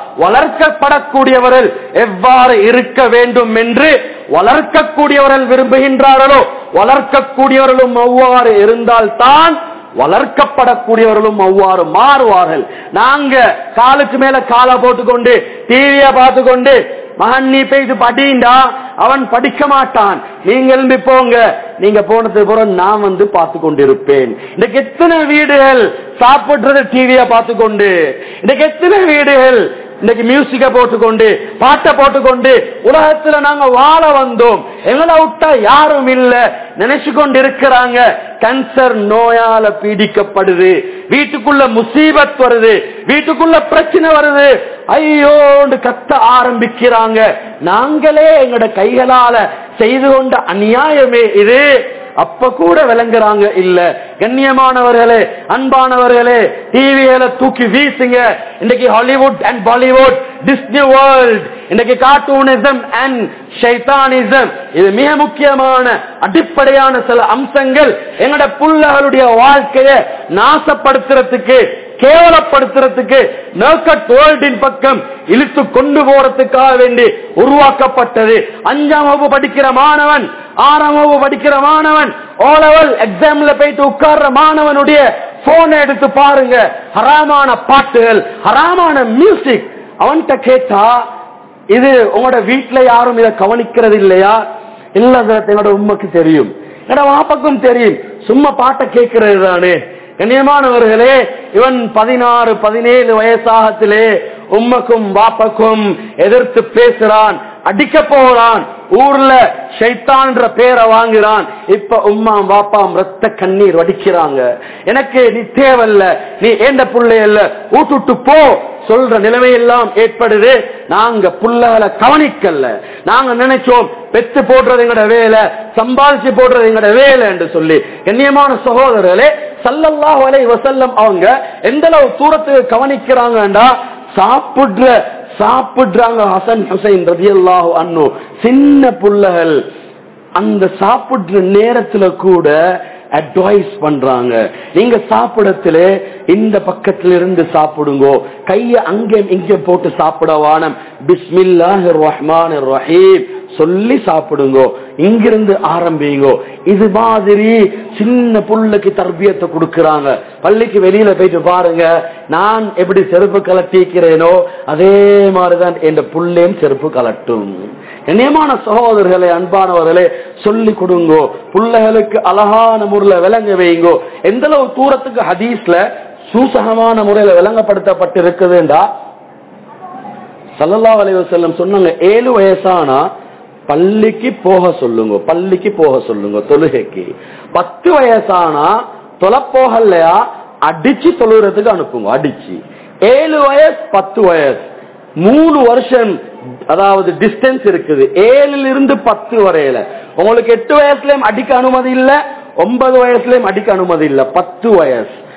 வளர்க்கப்படக்கூடியவர்கள் எவ்வாறு இருக்க வேண்டும் என்று வளர்க்கக்கூடியவர்கள் விரும்புகின்றார்களோ, வளர்க்கக்கூடியவர்களும் அவ்வாறு இருந்தால்தான் வளர்க்கப்படக்கூடியவர்களும் அவ்வாறு மாறுவார்கள். நாங்க காலுக்கு மேல காலை போட்டுக்கொண்டு டிவியை பார்த்து கொண்டு மகன் நீ போய் இது படிண்டா அவன் படிக்க மாட்டான், நீங்க எழும்பி போங்க, நீங்க போனதுக்கு பிறகு நான் வந்து பார்த்து கொண்டிருப்பேன். இன்னைக்கு எத்தனை வீடுகள் சாப்பிடுறது டிவியை பார்த்து கொண்டு, இன்னைக்கு எத்தனை வீடுகள் இன்னைக்கு மியூசிக்க போட்டுக்கொண்டு பாட்டை போட்டுக்கொண்டு உலகத்துல நாங்க வாழ வந்தோம், எங்களை விட்டா யாரும் இல்ல நினைச்சு கொண்டு இருக்கிறாங்க. கேன்சர் நோயால பீடிக்கப்படுது, வீட்டுக்குள்ள முசீபத் வருது, வீட்டுக்குள்ள பிரச்சனை வருது, ஐயோன்னு கத்த ஆரம்பிக்கிறாங்க. நாங்களே எங்களோட கைகளால செய்து கொண்ட அநியாயமே இது. அப்ப கூட விளங்குறாங்க இல்ல. கண்ணியமானவர்களே, அன்பானவர்களே, டிவியில தூக்கி வீசுங்க. இன்னைக்கு Hollywood and Bollywood, Disney world, இன்னைக்கு கார்ட்டூனிசம் அண்ட் ஷைத்தானிசம், இது மிக முக்கியமான அடிப்படையான சில அம்சங்கள் எங்களோட புள்ளகளுடைய வாழ்க்கையை நாசப்படுத்துறதுக்கு, கேவலப்படுத்துறதுக்கு, நோக்கட் வேர்ல்டின் பக்கம் இழுத்து கொண்டு போறதுக்காக வேண்டி உருவாக்கப்பட்டது. அஞ்சாம் வகுப்பு படிக்கிற மாணவன், ஆறாம் வகுப்பு படிக்கிற மாணவன், ஓ லெவல் எக்ஸாம்ல போயிட்டு உட்கார்ற மாணவனுடைய போன் எடுத்து பாருங்க, ஹராமான பாட்டுகள், ஹராமான மியூசிக். அவன்கிட்ட கேட்டா, இது உங்களோட வீட்டுல யாரும் இதை கவனிக்கிறது இல்லையா? இல்ல, எங்களோட உண்மைக்கு தெரியும், என்னோட வாப்பக்கும் தெரியும், சும்மா பாட்டை கேட்கிறது தானே. கண்ணியமானவர்களே, இவன் பதினாறு பதினேழு வயசாகத்திலே உம்மக்கும் வாப்பக்கும் எதிர்த்து பேசுறான், அடிக்க போறான், ஊர்ல ஷைத்தான் பேரை வாங்குறான். இப்ப உம்மா வாப்பாம் ரத்த கண்ணீர் வடிக்கிறாங்க. எனக்கு நீ தேவல்ல, நீ ஏண்ட புள்ளை அல்ல, ஊட்டுட்டு போ சொல்ற நிலைமை எல்லாம் ஏற்படுது. நாங்க புள்ளகளை கவனிக்கல, நாங்க நினைச்சோம் பெத்து போடுறது எங்கட வேலை, சம்பாதிச்சு போடுறது எங்கட வேலை என்று சொல்லி. கண்ணியமான சகோதரர்களே, ஸல்லல்லாஹு அலைஹி வஸல்லம் அவங்க எந்த அளவு தூரத்துக்கு கவனிக்கிறாங்கடா, சாப்பிடுற சாப்பிடுறாங்க ஹசன் ஹுசைன் ரலியல்லாஹு அன்ஹு, சின்ன புள்ளகள், அந்த சாப்பிடுற நேரத்துல கூட அட்வைஸ் பண்றாங்க, நீங்க சாப்பிடத்துல இந்த பக்கத்துல இருந்து சாப்பிடுங்க, கைய அங்கே இங்க போட்டு சாப்பிட வானம், பிஸ்மில்லாஹிர் ரஹ்மானிர் ரஹீம் சொல்லி சாப்பிடுங்க, இங்கிருந்து ஆரம்பிங்க. இது மாதிரி சின்ன புள்ளைக்கு தர்பியத்தை கொடுக்கறாங்க. பள்ளிக்கு வெளியில போயிட்டு பாருங்க, நான் எப்படி செருப்பு கலட்டிக்கிறேனோ அதே மாதிரிதான் என் புள்ளையும் செருப்பு கலட்டும். கண்ணியமான சகோதரர்களே, அன்பானவர்களே, சொல்லி கொடுங்க, புள்ளைகளுக்கு அழகான முறையில விளங்க வைங்கோ. எந்த அளவு தூரத்துக்கு ஹதீஸ்ல சூசகமான முறையில விளங்கப்படுத்தப்பட்டு இருக்குதுண்டா, ஸல்லல்லாஹு அலைஹி வஸல்லம் சொன்னாங்க, ஏழு வயசானா பள்ளிக்கு போக சொல்லுங்க, பள்ளிக்கு போக சொல்லுங்க தொழுகைக்கு. பத்து வயசானா தொலை போகலையா அடிச்சு தொழுகிறதுக்கு அனுப்புங்க, அடிச்சு. ஏழு வயசு பத்து வயசு மூணு வருஷம், அதாவது டிஸ்டன்ஸ் இருக்குது. ஏழுல இருந்து பத்து வரையில உங்களுக்கு எட்டு வயசுலயும் அடிக்க அனுமதி இல்ல, ஒன்பது வயசுலயும் அடிக்க அனுமதி இல்ல, பத்து வயசு.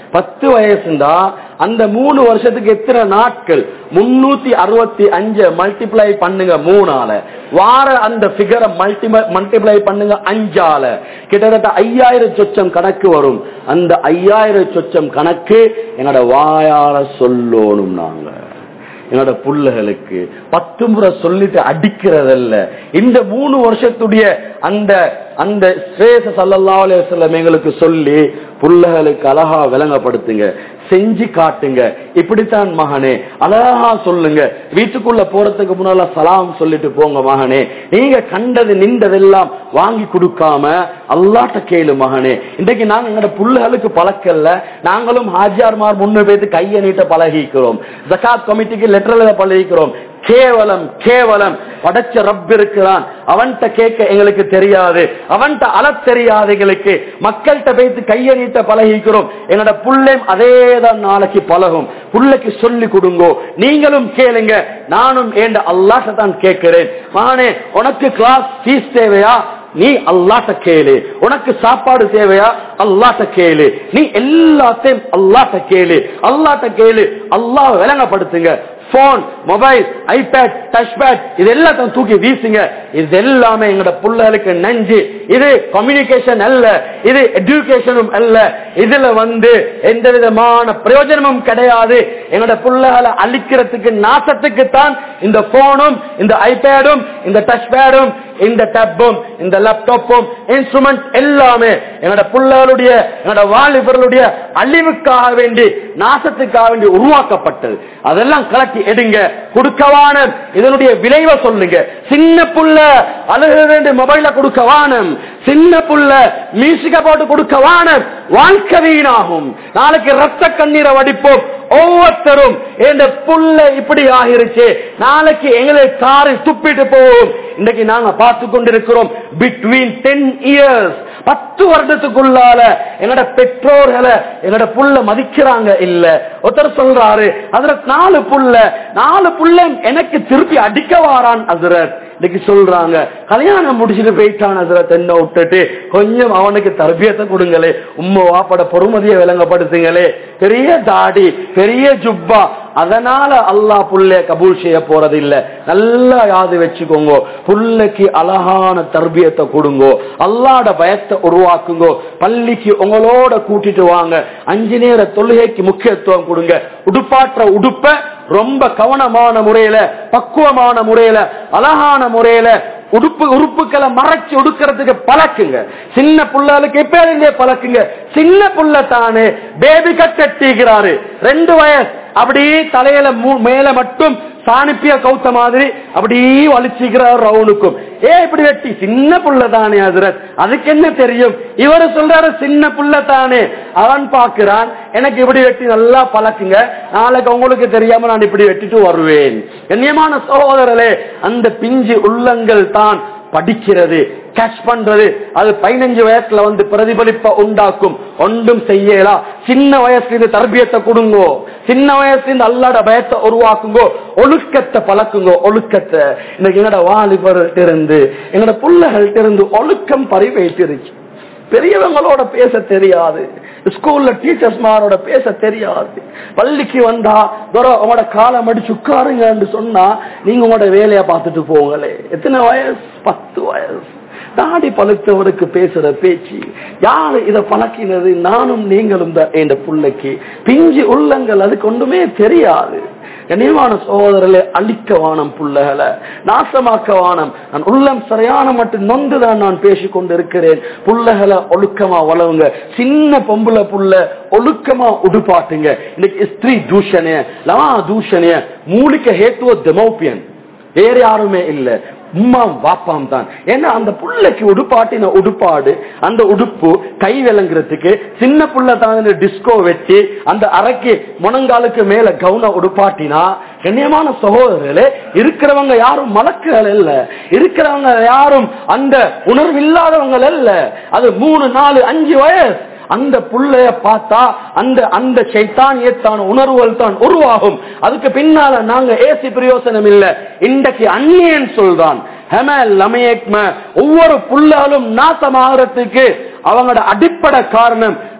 பத்து வயசுண்டா அந்த மூணு வருஷத்துக்கு எத்தனை நாட்கள்? முன்னூத்தி அறுபத்தி அஞ்சு மல்டிப்ளை பண்ணுங்க மூணால, வார அந்த பிகரை மல்டி மல்டிப்ளை பண்ணுங்க அஞ்சால, கிட்டத்தட்ட ஐயாயிரம் சொச்சம் கணக்கு வரும். அந்த ஐயாயிரம் சொச்சம் கணக்கு என்னோட வாயால சொல்லணும். நாங்க என்னோட புள்ளைகளுக்கு பத்து முறை சொல்லிட்டு அடிக்கிறதல்ல. இந்த மூணு வருஷத்துடைய அந்த அந்த ஸல்லல்லாஹு அலைஹி வஸல்லம் எங்களுக்கு சொல்லி புள்ளைகளுக்கு அழகா விளங்கப்படுத்துங்க, செஞ்சு காட்டுங்க. இப்படித்தான் மகனே, அழகா சொல்லுங்க. வீட்டுக்குள்ள போறதுக்கு முன்னால சலாம் சொல்லிட்டு போங்க மகனே. நீங்க கண்டது நின்றதெல்லாம் வாங்கி கொடுக்காம அல்லாட்ட கேளு மகனே. இன்றைக்கு நாங்க எங்களோட புள்ளைகளுக்கு பழக்கல்ல, நாங்களும் ஹாஜியார்மார் முன்ன பேத்து கைய நீட்ட பழகிக்கிறோம், ஜகாத் கமிட்டிக்கு லெட்டர்ல பழகிக்கிறோம். கேவலம் கேவலம். படைச்ச ரப் இருக்கிறான், அவன்கிட்ட கேட்க எங்களுக்கு தெரியாது, அவன்கிட்ட அழ தெரியாது எங்களுக்கு. மக்கள்கிட்ட பேத்து கைய நீட்ட பழகிக்கிறோம். என்னோட புள்ளையும் அதேதான் நாளைக்கு பழகும். புள்ளைக்கு சொல்லி கொடுங்கோ, நீங்களும் கேளுங்க. நானும் ஏண்ட அல்லாஹ்ட்ட தான் கேட்கிறேன். மகனே, உனக்கு கிளாஸ் ஃபீஸ் தேவையா? நீ அல்லாஹ்ட்ட கேளு. உனக்கு சாப்பாடு தேவையா? அல்லாஹ்ட்ட கேளு. நீ எல்லாத்தையும் அல்லாஹ்ட்ட கேளு, அல்லாஹ்ட்ட கேளு. அல்லாஹ் விளங்கப்படுத்துங்க. போன், மொபைல், ஐபேட், டச்பேட் இது எல்லாத்தையும் தூக்கி வீசுங்க. இது எல்லாமே எங்களோட புள்ளைகளுக்கு நஞ்சு. இது கம்யூனிகேஷன் அல்ல, இது எஜுகேஷனும் அல்ல. இதுல வந்து எந்த விதமான பிரயோஜனமும் கிடையாது. எங்களோட புள்ளைகளை அழிக்கிறதுக்கு, நாசத்துக்கு தான் இந்த போனும், இந்த ஐபேடும், இந்த டச்பேடும், இந்த டப்பும், இந்த லேப்டாப்பும், இன்ஸ்ட்ருமெண்ட் எல்லாமே எங்களோட புள்ளைகளுடைய, எங்களோட வாலிபர்களுடைய அழிவுக்காக வேண்டி, நாசத்துக்காக வேண்டி உருவாக்கப்பட்டது. அதெல்லாம் கலட்டி எடுங்க, கொடுக்கவான இதனுடைய விளைவை சொல்லுங்க. சின்ன புள்ள அழுக வேண்டிய மொபைல கொடுக்கவானம், சின்ன புள்ள மியூசிக்க போட்டு கொடுக்கவான, வாழ்க்கை வீணாகும். நாளைக்கு ரத்த கண்ணீரை வடிப்போம் ஒவ்வொருத்தரும். இந்த புள்ள இப்படி ஆகிருச்சு, நாளைக்கு எங்களை காரை துப்பிட்டு போவோம். இன்னைக்கு நாங்க பார்த்து கொண்டிருக்கிறோம், பிட்வீன் டென் இயர்ஸ் பத்து வருடத்துக்குள்ளால எங்கட பெற்றோர்களை எங்கட புள்ள மதிக்கிறாங்க இல்ல. ஒருத்தர் சொல்றாரு, ஹஜ்ரத் நாலு புள்ள நாலு புள்ள எனக்கு திருப்பி அடிக்க வாரான் ஹஜ்ரத். இன்னைக்கு சொல்றாங்க, கல்யாணம் முடிச்சுட்டு போயிட்டான் ஹஜ்ரத், என்ன விட்டுட்டு கொஞ்சம் அவனுக்கு தர்பியத்தை கொடுங்களே, உம்மா வாப்பட பொறுமதியை விளங்கப்படுத்துங்களே. பெரிய தாடி, பெரிய ஜுப்பா, அதனால அல்லாஹ் புள்ளைய கபூல் செய்ய போறது இல்ல. நல்லா யாது வச்சுக்கோங்க, புள்ளைக்கு அழகான தர்பியத்தை கொடுங்கோ, அல்லாஹ்ட பயத்தை உருவாக்குங்கோ. பள்ளிக்கு உங்களோட கூட்டிட்டு வாங்க, அஞ்சு நேர தொழுகைக்கு முக்கியத்துவம் கொடுங்க. உடுப்பாற்ற உடுப்ப ரொம்ப கவனமான முறையில, பக்குவமான முறையில, அழகான முறையில உடுப்பு உறுப்புகளை மறைச்சு உடுக்கிறதுக்கு பழக்குங்க. சின்ன புள்ளைகளுக்கு எப்ப இருந்தே பழக்குங்க. சின்ன புள்ள தானே பேபி கட் கட்டிக்கிறாரு, ரெண்டு வயசு, அப்படியே தலையில மேல மட்டும் சாணிப்பிய கௌத்த மாதிரி அப்படியே வலிச்சுக்கிறார் ரவுனுக்கும். ஏ இப்படி வெட்டி, சின்ன புள்ள தானே ஹஜ்ரத், அதுக்கு என்ன தெரியும்? இவரு சொல்றாரு சின்ன புள்ள தானே. அவன் பாக்குறான், எனக்கு இப்படி வெட்டி நல்லா பழக்குங்க, நாளைக்கு உங்களுக்கு தெரியாம நான் இப்படி வெட்டிட்டு வருவேன். கண்ணியமான சகோதரர்களே, அந்த பிஞ்சு உள்ளங்கள் தான் படிக்கிறது, கேட்ச் பண்றது. அது பதினஞ்சு வயசுல வந்து பிரதிபலிப்ப உண்டாக்கும். ஒன்றும் செய்யலாம். சின்ன வயசுல தர்பியத்தை கொடுங்கோ, சின்ன வயசுல அல்லாஹ்ட பயத்தை உருவாக்குங்கோ, ஒழுக்கத்தை பழக்குங்கோ. ஒழுக்கத்தை இன்னைக்கு எங்கட வாலிபர்கிட்ட இருந்து, எங்கட புள்ளைகள்ட்ட இருந்து ஒழுக்கம் பறிவைத்திருச்சு. பெரியவங்களோட பேச தெரியாது, ஸ்கூல்ல டீச்சர்ஸ் மாரோட பேச தெரியாது. பள்ளிக்கு வந்தா உங்களோட காலம் அடிச்சு உட்காருங்க சொன்னா நீங்க உங்களோட வேலையை பார்த்துட்டு போங்களே. எத்தனை வயசு? பத்து வயசு. தாடி பழுத்தவருக்கு பேசுற பேச்சு யாரு இத பழக்கினது? நானும் நீங்களும் தான். என்ற புள்ளைக்கு பிஞ்சு உள்ளங்கள் அதுக்கு ஒன்றுமே தெரியாது. கண்ணியமான சகோதரர்களே, அழிக்க வானம், புள்ளைகளை நாசமாக்க வானம். நான் உள்ளம் சரியான மட்டும் நொந்துதான் நான் பேசிக் கொண்டிருக்கிறேன். புள்ளைகளை ஒழுக்கமா வளவுங்க. சின்ன பொம்புல புள்ள ஒழுக்கமா உடுப்பாட்டுங்க. இன்னைக்கு ஸ்திரீ தூஷணைய, லவா தூஷணைய மூலிக்க ஹேத்துவ டெமோபியன் வேற யாருமே இல்ல, உம்மாம் வாப்பாம் தான். ஏன்னா அந்த புள்ளைக்கு உடுப்பாட்டின உடுப்பாடு, அந்த உடுப்பு கை விளங்குறதுக்கு சின்ன புள்ள தான் டிஸ்கோ வெட்டி அந்த அரைக்கு முனங்காலுக்கு மேல கவுன உடுப்பாட்டினா, கண்ணியமான சகோதரர்களே, இருக்கிறவங்க யாரும் மலக்குகள் இல்ல, இருக்கிறவங்க யாரும் அந்த உணர்வு இல்லாதவங்க இல்ல. அது மூணு நாலு அஞ்சு வயசு. அந்த புள்ளைய பார்த்தா அந்த அந்த சைத்தானியத்தான உணர்வுகள் தான் உருவாகும். அதுக்கு பின்னால நாங்க ஏசி பிரயோசனம் இல்ல. இன்றைக்கு அந்நியன் சொல்றான், ஒவ்வொரு புள்ளாலும் நாசமாகறதுக்கு அவங்களோட அடிப்படை காரணம்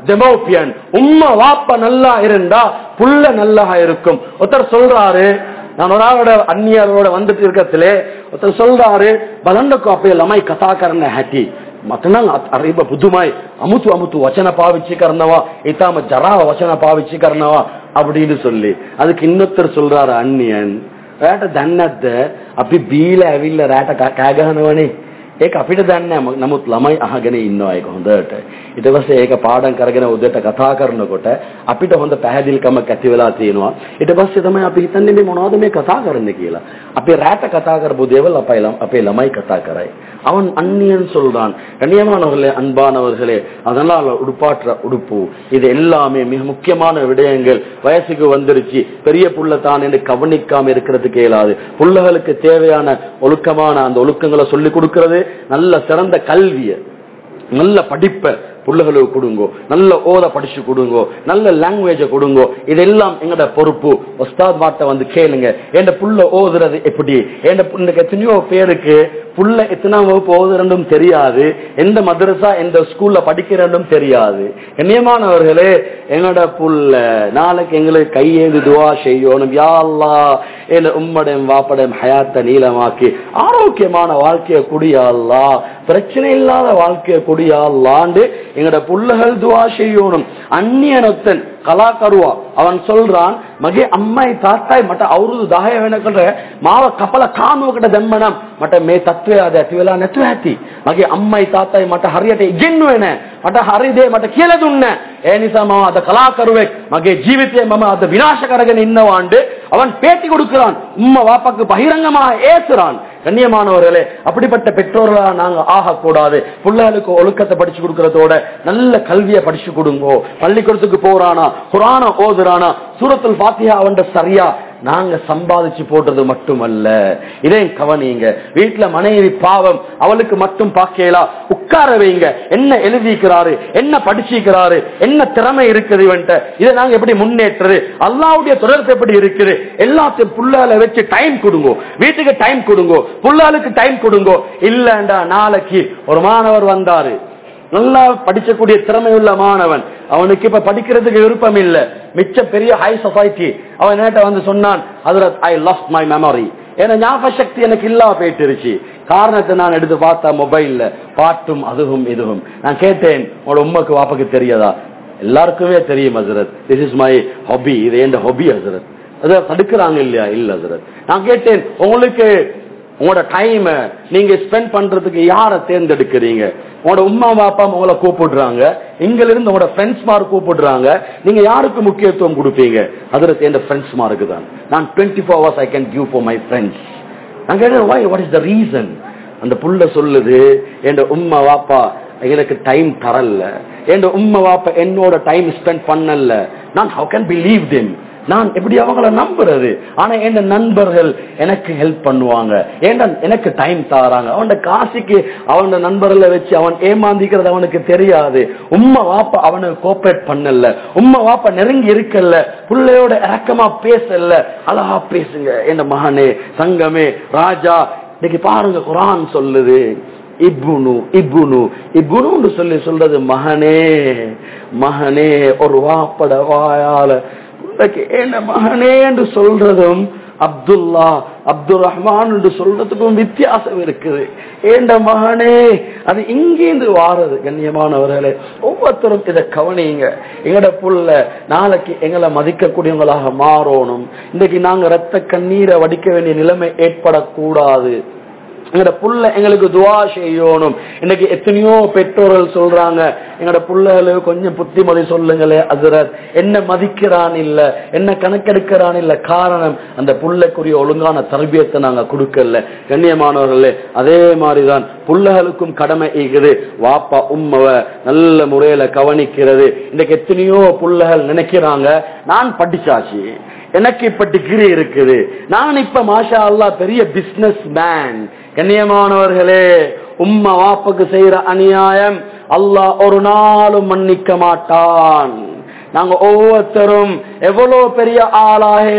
டெமோபியன். உம்மா வாப்பா நல்லா இருந்தா புள்ள நல்லா இருக்கும். ஒருத்தர் சொல்றாரு, நான் ஒரு ஆளோட அந்நியரோட வந்துட்டு இருக்கத்திலே ஒருத்தர் சொல்றாரு, பலண்டக்கு அப்பே லமை கதா கரன ஹட்டி මතනම් අරිබ පුදුමයි අමුතු අමුතු වචන පාවිච්චි කරනවා ඊටම ජරා වචන පාවිච්චි කරනවා அப்படின்னு சொல்லி அதுக்கு இன்னொருத்தர் சொல்றாரு අන්නියන් රැට දන්නේ නැද්ද අපි බීලා ඇවිල්ලා රැට කෑ ගහනවනේ ඒක අපිට දන්නේ නැහැ නමුත් ළමයි අහගෙන ඉන්නවා ඒක හොඳට ඊට පස්සේ ඒක පාඩම් කරගෙන උදේට කතා කරනකොට අපිට හොඳ පැහැදිලිකමක් ඇති වෙලා තියෙනවා ඊට පස්සේ තමයි අපි හිතන්නේ මේ මොනවද මේ කතා කරන්නේ කියලා අපි රැට කතා කරපු දේවල් අපේ අපේ ළමයි කතා කරයි அவன் அந்நியன் சொல்றான் கண்ணியமானவர்களே அன்பானவர்களே அதனால உடுப்பாற்ற உடுப்பு இது எல்லாமே மிக முக்கியமான விடயங்கள் வயசுக்கு வந்துருச்சு பெரிய புள்ள தான் என்று கவனிக்காம இருக்கிறதுக்கு இயலாது புள்ளகளுக்கு தேவையான ஒழுக்கமான அந்த ஒழுக்கங்களை சொல்லி கொடுக்கிறது நல்ல சிறந்த கல்விய நல்ல படிப்பை புள்ளகளுக்கு கொடுங்கோ நல்ல ஓத படிச்சு கொடுங்கோ நல்ல லாங்குவேஜ கொடுங்கோ இதெல்லாம் எங்கட பொறுப்பு உஸ்தாத் மாட்ட வந்து கேளுங்க என் புள்ள ஓதுறது எப்படி என் எத்தனையோ பேருக்கு புள்ள எத்தனை வகுப்பு ஓதுறதும் தெரியாது எந்த மதரசா எந்த ஸ்கூல்ல படிக்கிறதும் தெரியாது கண்ணியமானவர்களே எங்கட புள்ள நாளைக்கு எங்களுக்கு கையேந்து துவா செய்யணும் யா அல்லாஹ் என் உம்மடையும் வாப்படையும் ஹயாத்தை நீளமாக்கி ஆரோக்கியமான வாழ்க்கையை குடியா அல்லாஹ் பிரச்சனை இல்லாத வாழ்க்கையை குடியா அல்லாண்டு எங்கட புள்ளகள் துவா செய்யணும் அந்நியனொத்தன் கலாக்கருவா அவன் சொல்றான் මගේ අම්මයි තාත්තයි මට අවුරුදු දහය වෙනකොට මාව කපල කානුවකට දැම්මනම් මට මේ තත්ත්වය ආද ඇති වෙලා නැතුව ඇති මගේ අම්මයි තාත්තයි මට හරියට ඉගෙනුවේ නැහැ මට හරි දේ මට කියලා දුන්නේ නැහැ ඒ නිසා මම අද කලාකරුවෙක් මගේ ජීවිතේ මම අද විනාශ කරගෙන ඉන්නවාண்டு அவன் பேட்டி கொடுக்கிறான் உம்மா வாப்பாக்கு பகிரங்கமாக ஏசுறான் கண்ணியமானவர்களே அப்படிப்பட்ட பெற்றோர்களா நாங்க ஆக கூடாது புள்ளைகளுக்கு ஒழுக்கத்தை படிச்சு கொடுக்கறதோட நல்ல கல்வியை படிச்சு கொடுங்கோ பள்ளிக்கூடத்துக்கு போறானா குர்ஆனை ஓதுறானா சூரத்துல் ஃபாத்திஹா அவன்ட சரியா நாங்க சம்பாதிச்சு போடுறது மட்டுமல்ல இதையும் கவனிங்க வீட்டுல மனைவி பாவம் அவளுக்கு மட்டும் பாக்கலா உட்கார வைங்க என்ன எழுதிக்கிறாரு என்ன படிச்சிருக்கிறாரு என்ன திறமை இருக்குது இவன்ட்ட இதை நாங்க எப்படி முன்னேற்றது அல்லாஹ்வுடைய தொடர்பு எப்படி இருக்குது எல்லாத்தையும் புள்ளால வச்சு டைம் கொடுங்க வீட்டுக்கு டைம் கொடுங்க புள்ளாளுக்கு டைம் கொடுங்க இல்லண்டா நாளைக்கு ஒரு மாணவர் வந்தாரு நல்லா படிக்கக்கூடிய திறமையுள்ள மாணவன் அவனுக்கு இப்ப படிக்கிறதுக்கு விருப்பம் இல்ல மிச்ச பெரிய ஹை சொசைட்டி அவன் நேட்ட வந்து சொன்னான் ஹஜ்ரத் ஐ லாஸ்ட் மை மெமரி ஏன்னா ஞாபக சக்தி எனக்கு இல்லா போயிட்டுருச்சு காரணத்தை நான் எடுத்து பார்த்தா மொபைல்ல பாட்டும் அதுவும் இதுவும் நான் கேட்டேன் உங்களோட உம்மாக்கு வாப்பாக்கு தெரியாதா எல்லாருக்குமே தெரியும் ஹஜ்ரத் திஸ் இஸ் மை ஹாபி இது என் ஹாபி ஹஜ்ரத் அதை தடுக்கிறாங்க இல்லையா இல்ல ஹஜ்ரத் நான் கேட்டேன் உங்களுக்கு உங்களோட டைம் நீங்க ஸ்பெண்ட் பண்றதுக்கு யாரை தேர்ந்தெடுக்கிறீங்க உங்களோட உம்மா பாப்பா உங்களை கூப்பிடுறாங்க இங்க இருந்து உங்களோட ஃப்ரெண்ட்ஸ் மார் கூப்பிடுறாங்க நீங்க யாருக்கு முக்கியத்துவம் கொடுப்பீங்க அதுல என் ஃப்ரெண்ட்ஸ் மாருக்கு தான் நான் twenty four hours I can give for my friends நான் கேட்டேன் why what is the reason அந்த புள்ள சொல்லுது என் உம்மா பாப்பா எனக்கு டைம் தரல என் உம்மா பாப்பா என்னோட டைம் ஸ்பெண்ட் பண்ணல நான் how can believe them நான் எப்படி அவங்கள நம்புறது ஆனா என் நண்பர்கள் எனக்கு ஹெல்ப் பண்ணுவாங்க ஏன்னா எனக்கு டைம் தாராங்க அவன் காசுக்கு அவன் நண்பர்களை வச்சு அவன் ஏமாந்திக்கிறது அவனுக்கு தெரியாது உம்மா வாப்பா அவனுக்கு கோஆபரேட் பண்ணல உம்மா வாப்பா நெருங்கி இருக்கல புள்ளையோட இறக்கமா பேசல அழகா பேசுங்க என்ன மகனே சங்கமே ராஜா இன்னைக்கு பாருங்க குர்ஆன் சொல்லுது இப்னு இப்னு இப்னு சொல்லி சொல்றது மகனே மகனே ஒரு வாப்பட வாயால என்ன மகனே என்று சொல்றதும் அப்துல்லா அப்துல் ரஹ்மான் என்று சொல்றதுக்கும் வித்தியாசம் இருக்குது ஏண்ட மகனே அது இங்கிருந்து வாரது கண்ணியமானவர்களே ஒவ்வொருத்தரும் இதை கவனிங்க எங்கட புள்ள நாளைக்கு எங்களை மதிக்கக்கூடியவங்களாக மாறணும் இன்னைக்கு நாங்க ரத்த கண்ணீரை வடிக்க வேண்டிய நிலைமை ஏற்படக்கூடாது எங்கட புள்ள எங்களுக்கு துவா செய்யணும் இன்னைக்கு எத்தனையோ பெற்றோர்கள் சொல்றாங்க எங்கட புள்ளைகளுக்கு கொஞ்சம் புத்திமதி சொல்லுங்களே ஹஜ்ரத் என்ன மதிக்கிறான் இல்ல என்ன கணக்கெடுக்கிறான் இல்ல காரணம் அந்த புள்ளைக்குரிய ஒழுங்கான தர்பியத்தை நாங்க கொடுக்கல கண்ணியமானவர்களே அதே மாதிரிதான் புள்ளைகளுக்கும் கடமை இருக்குது வாப்பா உம்மவை நல்ல முறையில கவனிக்கிறது இன்னைக்கு எத்தனையோ புள்ளைகள் நினைக்கிறாங்க நான் படிச்சாச்சு எனக்கு இப்ப டிகிரி இருக்குது நான் இப்ப மாஷா அல்லாஹ் பெரிய பிசினஸ் மேன் கண்ணியமானவர்களே உம்மா வாப்புக்கு செய்யற அநியாயம் அல்லாஹ் ஒரு நாளும் மன்னிக்க மாட்டான் நாங்க ஒவ்வொருத்தரும் எவ்வளவு பெரிய ஆளாகலும்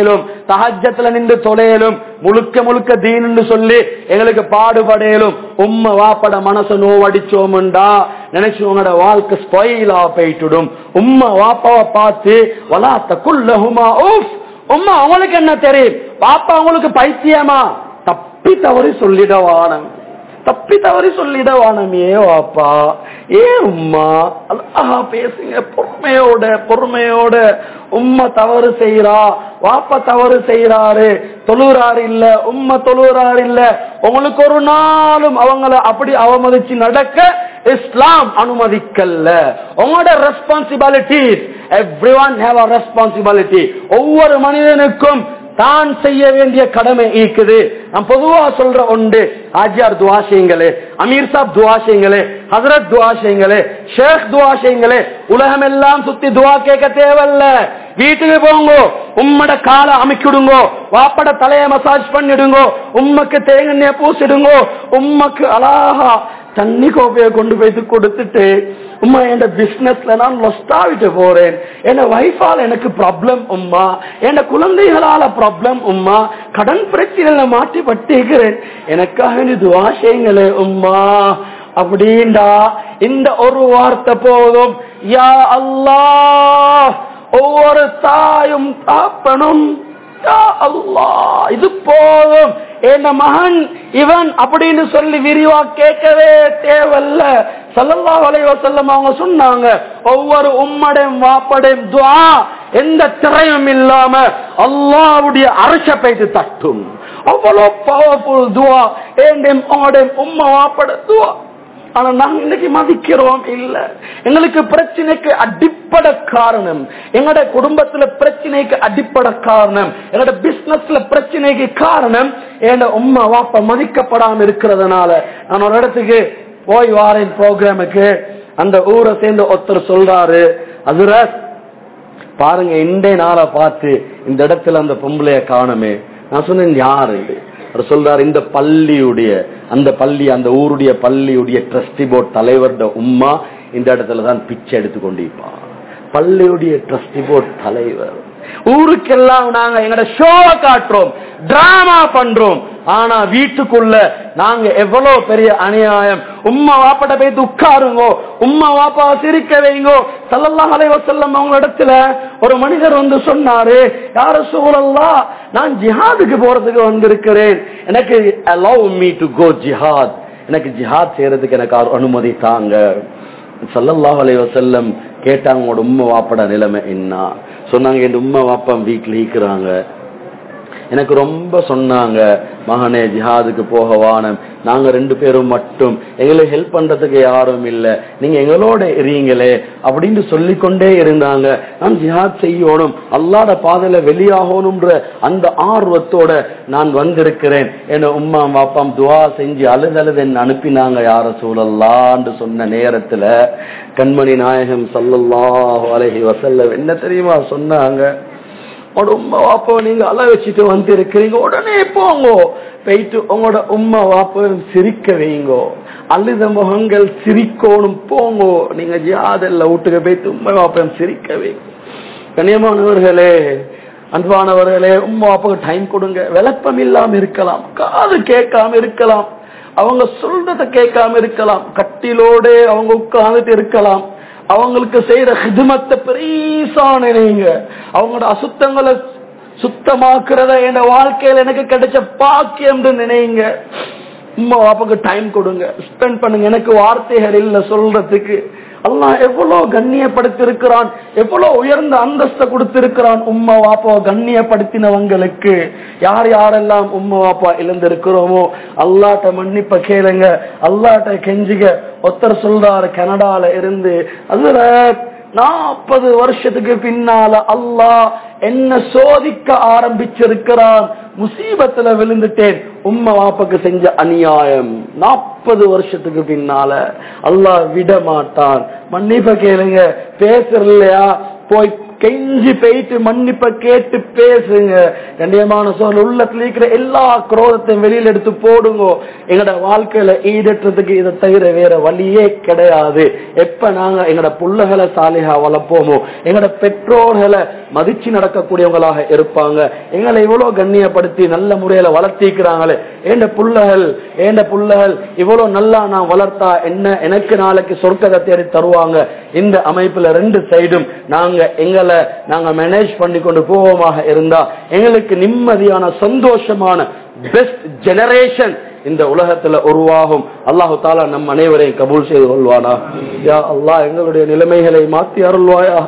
தஹஜ்ஜத்ல நின்று தொலையலும் முழுக்க முழுக்க தீன்னு சொல்லி எங்களுக்கு பாடுபடையலும் உம்மா வாப்பட மனச நோவடிச்சோம்டா நினைச்சு உங்களோட வாழ்க்கை ஸ்பாயிலா போயிட்டுடும். உம்மா வாப்பாவை பார்த்து வலா தகுல்லஹுமா உஃப், உம்மா அவங்களுக்கு என்ன தெரியும், பாப்பா அவங்களுக்கு பைத்தியமா, தப்பி தவறி சொல்லிடவானம், தப்பி தவறி சொல்லிடவானமே வாப்பா ஏ உம்மா அல்லாஹ் பேசுங்க பொறுமையோட பொறுமையோட. உம்மா தவறு செய்யறா, வாப்பா தவறு செய்யறாரு, தொழுறாரு இல்ல, உம்மா தொழுறாரு இல்ல, உங்களுக்கு ஒரு நாளும் அவங்கள அப்படி அவமதிச்சு நடக்க இஸ்லாம் அனுமதிக்கல்ல. உங்களோட responsibilities, everyone have a responsibility. ஒவ்வொரு மனிதனுக்கும் தான் செய்ய வேண்டிய கடமை இருக்குது. நான் பொதுவா சொல்ற ஒன்று, ஆஜியார் துவா செய்யுங்களே, அமீர் சாப் துவா செய்யுங்களே, ஹசரத் துவா செய்யுங்களே, ஷேக் துவா செய்யுங்களே. உலகம் எல்லாம் சுத்தி துவா கேட்க தேவையில்ல. வீட்டுக்கு போங்க, உம்மட காலை அமைக்கிடுங்க, வாப்பட தலைய மசாஜ் பண்ணிடுங்க, உம்மக்கு தேங்காய் பூசிடுங்க, உம்மக்கு அழகா தண்ணி கோப்பையை கொண்டு போயிட்டு கொடுத்துட்டு, உம்மா என் பிசினஸ்ல நான் லொஸ்ட் ஆகிட்டு போறேன், என் வைஃபால எனக்கு ப்ராப்ளம் உம்மா, என் குழந்தைகளால ப்ராப்ளம் உம்மா, கடன் பிரச்சனையில மாட்டி பட்டிருக்கிறேன், எனக்காக நீ துவா செய்யுங்களே உம்மா அப்படின்டா இந்த ஒரு வார்த்தை போதும். யா அல்லாஹ், ஒவ்வொரு தாயும் தாப்பனும் யா அல்லாஹ் இது போதும், என் மகன் இவன் அப்படின்னு சொல்லி விரிவா கேட்கவே தேவையில்ல. ஸல்லல்லாஹு அலைஹி வஸல்லம் அவங்க சொன்னாங்க, ஒவ்வொரு உம்மடையும் வாப்படையும் துஆ எந்த திரையும் இல்லாம அல்லாஹ்வுடைய அர்ஷை போயிட்டு தட்டும். அவ்வளவு பவர்ஃபுல் துஆ ஏண்டேம் ஆடேம் உம்மா வாப்பட துஆ. ஆனா நாங்க இன்னைக்கு மதிக்கிறோம் இல்ல. எங்களுக்கு பிரச்சனைக்கு அடிப்படை காரணம், எங்களோட குடும்பத்துல பிரச்சனைக்கு அடிப்படை காரணம், எங்களோட பிசினஸ்ல பிரச்சனைக்கு காரணம் என் உம்மா வாப்பா மதிக்கப்படாம இருக்கிறதுனால. நான் ஒரு இடத்துக்கு போய் வாரேன் ப்ரோக்ராமுக்கு, அந்த ஊரை சேர்ந்த ஒருத்தர் சொல்றாரு, ஹஜ்ரத் பாருங்க இண்டே நாளை பார்த்து இந்த இடத்துல அந்த பொம்பளைய காணுமே. நான் சொன்னேன் யாரு? அவர் சொல்றாரு, இந்த பள்ளியுடைய அந்த பள்ளி அந்த ஊருடைய பள்ளியுடைய ட்ரஸ்டி போர்ட் தலைவருடைய உம்மா இந்த இடத்துலதான் பிச்சை எடுத்து கொண்டிருப்பா. பள்ளியுடைய ட்ரஸ்டி போர்ட் தலைவர். ஊருக்கெல்லாம் நாங்க எங்கட ஷோ காட்டுறோம், டிராமா பண்றோம், ஆனா வீட்டுக்குள்ள நாங்க எவ்வளவு பெரிய அநியாயம். உம்மா வாப்பட போய் உட்காருங்கோ, உம்மா வாப்பா சிரிக்க வைங்கோ. ஸல்லல்லாஹு அலைஹி வஸல்லம் அவங்க இடத்துல ஒரு மனிதர் வந்து சொன்னாரு, யா ரசூலல்லாஹ் நான் ஜிஹாதுக்கு போறதுக்கு வந்திருக்கிறேன், எனக்கு allow me to go jihad, எனக்கு ஜிஹாத் செய்யறதுக்கு எனக்கு அனுமதி தாங்க. ஸல்லல்லாஹு அலைஹி வஸல்லம் கேட்டாங்க, உங்களோட உம்மா வாப்பட நிலைமை என்ன? சொன்னாங்க, என் உம்மா வாப்பா வீட்டுல இருக்கிறாங்க, எனக்கு ரொம்ப சொன்னாங்க, மகனே ஜிஹாதுக்கு போக வானம், நாங்க ரெண்டு பேரும் மட்டும், எங்களுக்கு ஹெல்ப் பண்றதுக்கு யாரும் இல்ல, நீங்க எங்களோட இருங்களே அப்படின்னு சொல்லிக்கொண்டே இருந்தாங்க. நான் ஜிஹாத் செய்யணும், அல்லாஹ்வுடைய பாதையில வெளியாகணும்ன்ற அந்த ஆர்வத்தோட நான் வந்திருக்கிறேன். என்ன உம்மா வாப்பாம் துவா செஞ்சு அழுதழுது என்ன அனுப்பினாங்க. யா ரசூலல்லாஹ்னு சொன்ன நேரத்துல கண்மணி நாயகம் ஸல்லல்லாஹு அலைஹி வஸல்லம் என்ன தெரியுமா சொன்னாங்க? உம்மா வாப்பாவை நீங்க அழ வச்சுட்டு வந்து இருக்கிறீங்க, உடனே போங்க போயிட்டு உங்களோட உம்மா வாப்பாவை சிரிக்க வைங்கோ, அழுத முகங்கள் சிரிக்கணும், போங்க நீங்க ஜிஹாதுல வீட்டுக்கு போயிட்டு உம்மா வாப்பாவை சிரிக்க வைங்க. கண்ணியமானவர்களே, அன்பானவர்களே, உம்மா வாப்பாவுக்கு டைம் கொடுங்க. விளப்பம் இல்லாம இருக்கலாம், காது கேட்காம இருக்கலாம், அவங்க சொல்றத கேட்காம இருக்கலாம், கட்டிலோட அவங்க உட்கார்ந்துட்டு இருக்கலாம், அவங்களுக்கு செய்யற ஹிதுமத்தை பெரிசா நினைங்க, அவங்களோட அசுத்தங்களை சுத்தமாக்குறத என் வாழ்க்கையில எனக்கு கிடைச்ச பாக்கியம் நினைங்க. உம்மா வாப்பாக்கு டைம் கொடுங்க, ஸ்பெண்ட் பண்ணுங்க. எனக்கு வார்த்தைகள் இல்ல சொல்றதுக்கு. அல்லாஹ் எவ்வளவு கண்ணியப்படுத்திருக்கிறான், எவ்வளவு உயர்ந்த அந்தஸ்தை கொடுத்திருக்கிறான் உம்மா வாப்பாவை கண்ணியப்படுத்தினவங்களுக்கு. யார் யாரெல்லாம் உம்மா வாப்பா இழந்திருக்கிறோமோ அல்லாட்ட மன்னிப்ப கேளுங்க, அல்லாட்ட கெஞ்சுக. ஒருத்தர் சொல்றாரு, கனடால இருந்து, அதுல நாற்பது வருஷத்துக்கு பின்னால அல்லாஹ் என்ன சோதிக்க ஆரம்பிச்சிருக்கிறான், முசீபத்துல விழுந்துட்டேன், உம்மா வாப்பாக்கு செஞ்ச அநியாயம். நாற்பது வருஷத்துக்கு பின்னால அல்லாஹ் விட மாட்டான். மன்னிப்ப கேளுங்க. பேசுற இல்லையா, போய் கெஞ்சி போயிட்டு மன்னிப்ப கேட்டு பேசுங்க. கண்ணியமான சோழ உள்ளத்துல இருக்கிற எல்லா குரோதத்தையும் வெளியில எடுத்து போடுங்க. எங்கட வாழ்க்கையில ஈடேற்றத்துக்கு இதை தவிர வேற வழியே கிடையாது. எப்ப நாங்க எங்கட புள்ளகளை சாலிஹா வளர்ப்போமோ, எங்கட பெற்றோர்களை மதிச்சு நடக்கக்கூடியவங்களாக இருப்பாங்க. எங்களை இவ்வளவு கண்ணியப்படுத்தி நல்ல முறையில வளர்த்திக்கிறாங்களே, ஏண்ட புள்ளகள் ஏண்ட புள்ளகள் இவ்வளவு நல்லா நான் வளர்த்தா என்ன எனக்கு நாளைக்கு சொர்க்கத்தை தேடி தருவாங்க. இந்த அமைப்புல ரெண்டு சைடும் நாங்க எங்களை நாங்க மேனேஜ் பண்ணி கொண்டு போவோமாக இருந்தா எங்களுக்கு நிம்மதியான சந்தோஷமான பெஸ்ட் ஜெனரேஷன் இந்த உலகத்துல உருவாகும். அல்லாஹு தாலா நம் அனைவரையும் கபூல் செய்து கொள்வானா. யா அல்லாஹ் எங்களுடைய நிலைமைகளை மாற்றி அருள்வாயா.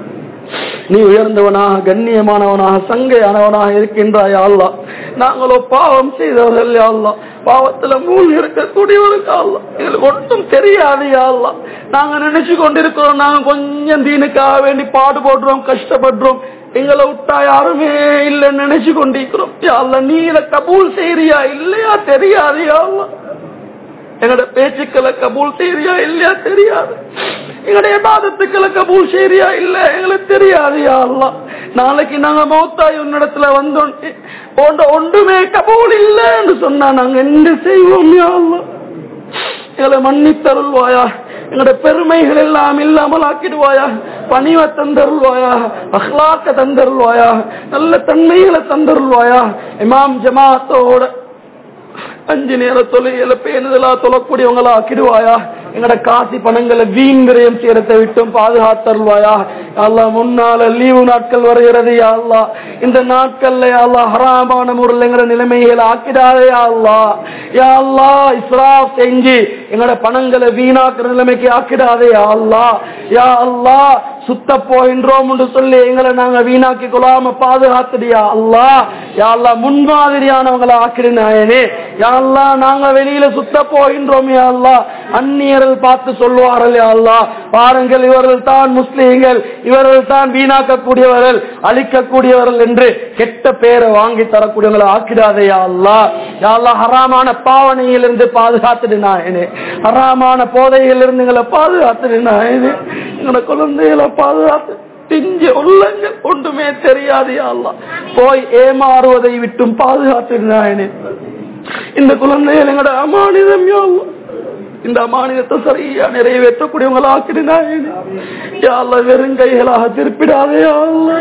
நீ உயர்ந்தவனாக கண்ணியமானவனாக சங்கையானவனாக இருக்கின்றாயா அல்லாஹ். நாங்களோ பாவம் செய்தவர்கள் யா அல்லாஹ், பாவத்துல மூழ்கி இருக்கக்கூடியவர்கள் அல்லாஹ். எங்களுக்கு ஒன்றும் தெரியாது யா அல்லாஹ். நாங்க நினைச்சு கொண்டிருக்கிறோம் நாங்க கொஞ்சம் தீனுக்காக வேண்டி பாடுபடுறோம், கஷ்டப்படுறோம், எங்களை விட்டா யாருமே இல்லைன்னு நினைச்சு கொண்டிருக்கிறோம் யா அல்லாஹ். நீ இதை கபூல் செய்றியா இல்லையா தெரியாது யா அல்லாஹ். எங்களோட பேச்சுக்களை கபூல் செய்றியா இல்லையா தெரியாது. எங்களுடைய இபாதத்துக்களை கபூல் செய்றியா இல்ல எங்களுக்கு தெரியாது யா அல்லாஹ். நாளைக்கு நாங்க மௌத்தாய் உன்னிடத்துல வந்தோம் போன்ற ஒன்றுமே கபூல் இல்லைன்னு சொன்னா நாங்க என்ன செய்வோம் யா அல்லாஹ். எங்களை மன்னித்தருள்வாயா. எங்களோட பெருமைகள் எல்லாம் இல்லாமல் ஆக்கிடுவாயா. பணிவை தந்தருள்வாயா, அஹ்லாக்க தந்தருள்வாயா, நல்ல தன்மைகளை தந்தருள்வாயா. இமாம் ஜமாத்தோட அஞ்சு நேர தொழுகையில பேணுதலா தொழக்கூடியவங்களா ஆக்கிடுவாயா. எங்கட காசி பணங்களை வீண் விரயம் செய்யறதை விட்டும் பாதுகாத்தருள்வாயா. அல்லாஹ் முன்னால லீவு நாட்கள் வருகிறது யா அல்லாஹ். இந்த நாட்கள்ல யா அல்லாஹ் ஹராமான முறையில் எங்கட நிலைமைகளை ஆக்கிடாதே யா அல்லாஹ். யா அல்லாஹ் இஸ்ராஃப் செஞ்சு எங்கட பணங்களை வீணாக்குற நிலைமைக்கு ஆக்கிடாதே யா அல்லாஹ். யா அல்லாஹ் சுத்த போகின்றோம் என்று சொல்லி எங்களை நாங்க வீணாக்கி கொள்ளாம பாதுகாத்துடியா அல்லாஹ். யா அல்லாஹ் முன்மாதிரியானவங்களை ஆக்கிடுனாயனே. யா அல்லாஹ் நாங்க வெளியில சுத்த போகின்றோம் யா அல்லாஹ். அந்நியர்கள் பார்த்து சொல்லுவார்கள் யா அல்லாஹ், பாருங்கள் இவர்கள் தான் முஸ்லிம்கள், இவர்கள் தான் வீணாக்கக்கூடியவர்கள், அழிக்கக்கூடியவர்கள் என்று கெட்ட பேரை வாங்கி தரக்கூடியவங்களை ஆக்கிடாதே யா அல்லாஹ். யா அல்லாஹ் ஹராமான பாவனையிலிருந்து பாதுகாத்துடுனாயனே, ஹராமான போதையிலிருந்து எங்களை பாதுகாத்துடுனாயனே. எங்களோட குழந்தைகளை பாதுகாத்து பிஞ்சு உள்ளங்கள் ஒன்றுமே தெரியாது யா அல்லாஹ், போய் ஏமாறுவதை விட்டும் பாதுகாத்துடுனாயனே. இந்த குழந்தைகள் எங்களோட அமானிதம் யா அல்லாஹ். இந்த அமானிதத்தை சரியா நிறைவேற்றக்கூடியவங்களா ஆக்கிடுனாயனே. யா அல்லாஹ் வெறும் கைகளாக திருப்பிடாதே யா அல்லாஹ்.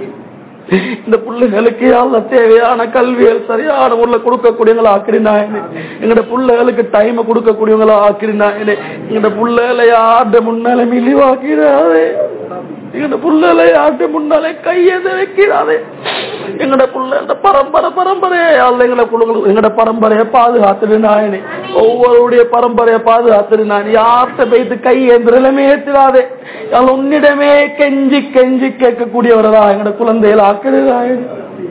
இந்த பிள்ளைகளுக்கு யாழ்ல தேவையான கல்விகள் சரியான முறையில் கொடுக்கக்கூடியவங்களா ஆக்கினாயனே. எங்கட பிள்ளைகளுக்கு டைம் கொடுக்கக்கூடியவங்களா ஆக்கினாயனே. எங்கட பிள்ளைகளை யார்ட முன்னால மிளிவாக்கிறாதே, எங்கட பிள்ளைகளை யார்ட முன்னாலே கையெழுத வைக்கிறாதே. எங்கட பிள்ளை பரம்பரை பரம்பரையா எங்கட பிள்ளைகள் எங்கட பரம்பரையை பாதுகாத்துனாயனே. ஒவ்வொருடைய பரம்பரையை பாதுகாத்துனான். யார்கிட்ட போய்த்து கையேந்திரமே ஏற்றிடாதே. உன்னிடமே கெஞ்சி கெஞ்சி கேட்கக்கூடியவரா எங்கட குழந்தைகள் ஆக்கிடுறாயனே.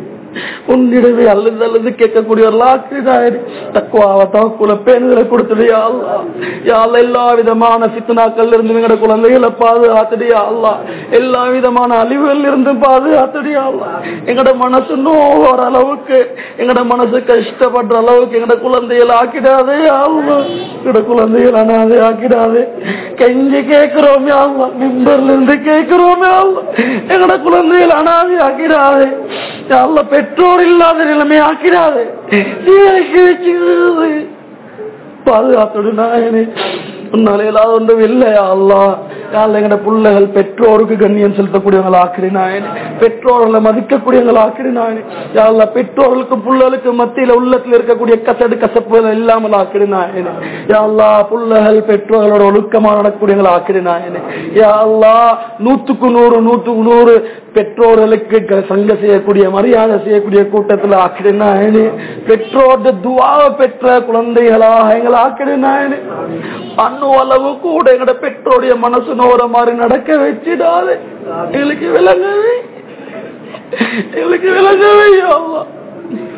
உன்னிடமே அல்லது அல்லது கேட்கக்கூடியவர்களா ஆக்கிடுறாயனே. தக்குவாவை தவக்குல பேணுதலை கொடுத்துடு யா அல்லாஹ். யா அல்லாஹ் எல்லா விதமான ஃபித்னாக்கள் இருந்து எங்கட குழந்தைகளை பாதுகாத்துடு யா அல்லாஹ். எல்லா விதமான அழிவுகள் இருந்து பாதுகாத்துடு யா அல்லாஹ். எங்கட மனசு நோவர அளவுக்கு, எங்கட மனசு கஷ்டப்படுற அளவுக்கு எங்கட குழந்தைகளை ஆக்கிடாதே யா அல்லாஹ். எங்கட குழந்தைகள் அனாதை ஆக்கிடாதே. கெஞ்சி கேட்கிறோம் யா அல்லாஹ், மிம்பர்ல இருந்து கேட்கிறோம் யா அல்லாஹ். எங்கட குழந்தைகள் அனாதை ஆக்கிடாதே யா அல்லாஹ். பெற்றோர் இல்லாத நிலைமை ஆக்கிறாது, பாதுகாத்தோடு நாயனே. உன்னால ஏதாவது ஒன்றும் இல்லையா அல்லாஹ். எங்கட பிள்ளைகள் பெற்றோருக்கு கண்ணியம் செலுத்தக்கூடியவங்களா ஆக்கினாயனே, பெற்றோர்களை மதிக்கக்கூடியவங்களா ஆக்கினாயனே. யாழ்லா பெற்றோர்களுக்கு பிள்ளைகளுக்கு மத்தியில உள்ளத்துல இருக்கக்கூடிய கசடு கசப்புகள் இல்லாமல் ஆக்கினாயனே. யாழ்லா பிள்ளைகள் பெற்றோர்களோட ஒழுக்கமா நடக்கக்கூடியவங்களா ஆக்கினாயனே. யாழ்லா நூத்துக்கு நூறு நூத்துக்கு நூறு பெற்றோர்களுக்கு சங்க செய்யக்கூடிய மரியாதை செய்யக்கூடிய கூட்டத்தில் ஆக்கினாயனே. பெற்றோர் துவாவை பெற்ற குழந்தைகளாக எங்களை ஆக்கினாயனே. அண்ணு அளவு கூட எங்கட பெற்றோருடைய மனசு நோற மாதிரி நடக்க வச்சிடாது. எங்களுக்கு விளங்கவே எங்களுக்கு விளங்கவே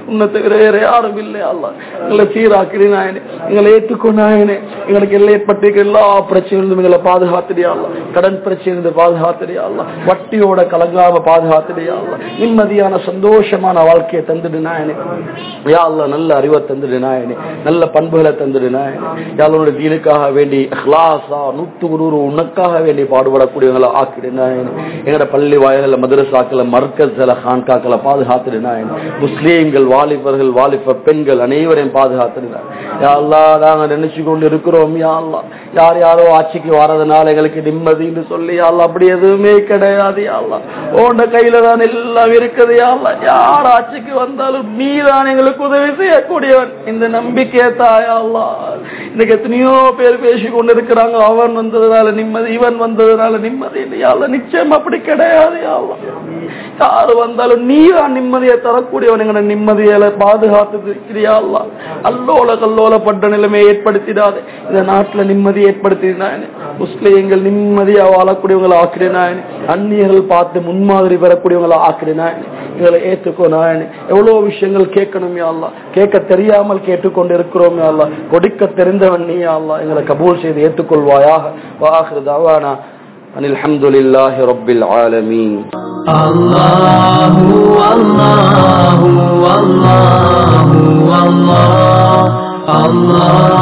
உன்னை தவிர வேற யாரும் இல்லை அல்லா. எங்களை சீராக்கிறேன் நாயனே, எங்களை ஏற்றுக்கொண்டாயனே. எங்களுக்கு எல்லாம் ஏற்பட்டிருக்க எல்லா பிரச்சனைகளும் எங்களை பாதுகாத்துடியா அல்லா. கடன் பிரச்சனை பாதுகாத்துடியா அல்லா. வட்டியோட கலங்காம பாதுகாத்துடியா அல்லா. நிம்மதியான சந்தோஷமான வாழ்க்கையை தந்துடு நாயனே. யா அல்லா நல்ல அறிவை தந்துடு நாயனே, நல்ல பண்புகளை தந்துடு நாயனே. யாரோட தீனுக்காக வேண்டி இஹ்லாஸா நூற்றுக்கு நூறு உனக்காக வேண்டி பாடுபடக்கூடியவங்களை ஆக்கிடு நாயனே. எங்களோட பள்ளி வாயில மதரசாக்களை மர்கஸ்ல கான்காக்களை பாதுகாத்துடு நாயனே. முஸ்லீம்கள் வாலிபர்கள் வாலிப பெண்கள் அனைவரையும் பாதுகாத்துடு யா அல்லா. நாங்க நினைச்சு கொண்டு இருக்கிறோம் யா அல்லா, யார் யாரோ ஆட்சிக்கு வாரதுனால எங்களுக்கு நிம்மதின்னு சொல்லி யா அல்லா, அப்படி எதுவுமே கிடையாது யா அல்லா. உன்ட கையில தான் எல்லாம் இருக்குது யா அல்லா. யார் ஆட்சிக்கு வந்தாலும் நீதான் எங்களுக்கு உதவி செய்யக்கூடியவன். இந்த நம்பிக்கையை தாயா அல்லா. இன்னைக்கு எத்தனையோ பேர் பேசி கொண்டு இருக்கிறாங்க, அவன் வந்ததுனால நிம்மதி, இவன் வந்ததுனால நிம்மதி இல்லையா அல்லா. நிச்சயம் அப்படி கிடையாது யா அல்லா. யாரு வந்தாலும் நீதான் நிம்மதியை தரக்கூடியவன். எங்களை நிம்மதியில பாதுகாத்து இருக்கிறியா அல்லா. அல்லோல கல்லோலப்பட்ட நிலைமையை ஏற்படுத்திடாது. இந்த நாட்டுல நிம்மதி ஏற்படுத்தினான். முஸ்லிம்கள் நிம்மதியா வாழக்கூடியவங்களை ஆக்கினான். அந்நியர்கள் பார்த்து முன்மாதிரி பெறக்கூடியவங்களை ஆக்கினான். எங்களை ஏற்றுக்கோ நாயன். எவ்வளவு விஷயங்கள் கேட்கணும் யா அல்லா, கேட்க தெரியாமல் கேட்டுக்கொண்டு இருக்கிறோம் யா அல்லா. கொடுக்க தெரிந்தவன் நீ யா அல்லா. எங்களை கபூல் செய்து ஏற்றுக்கொள்வாயாக. வாஹிரு தஅவானா அனில் ஹம்துலில்லாஹி ரப்பில் ஆலமீன். அல்லாஹு அல்லாஹு அல்லாஹு அல்லாஹ் அல்லாஹ்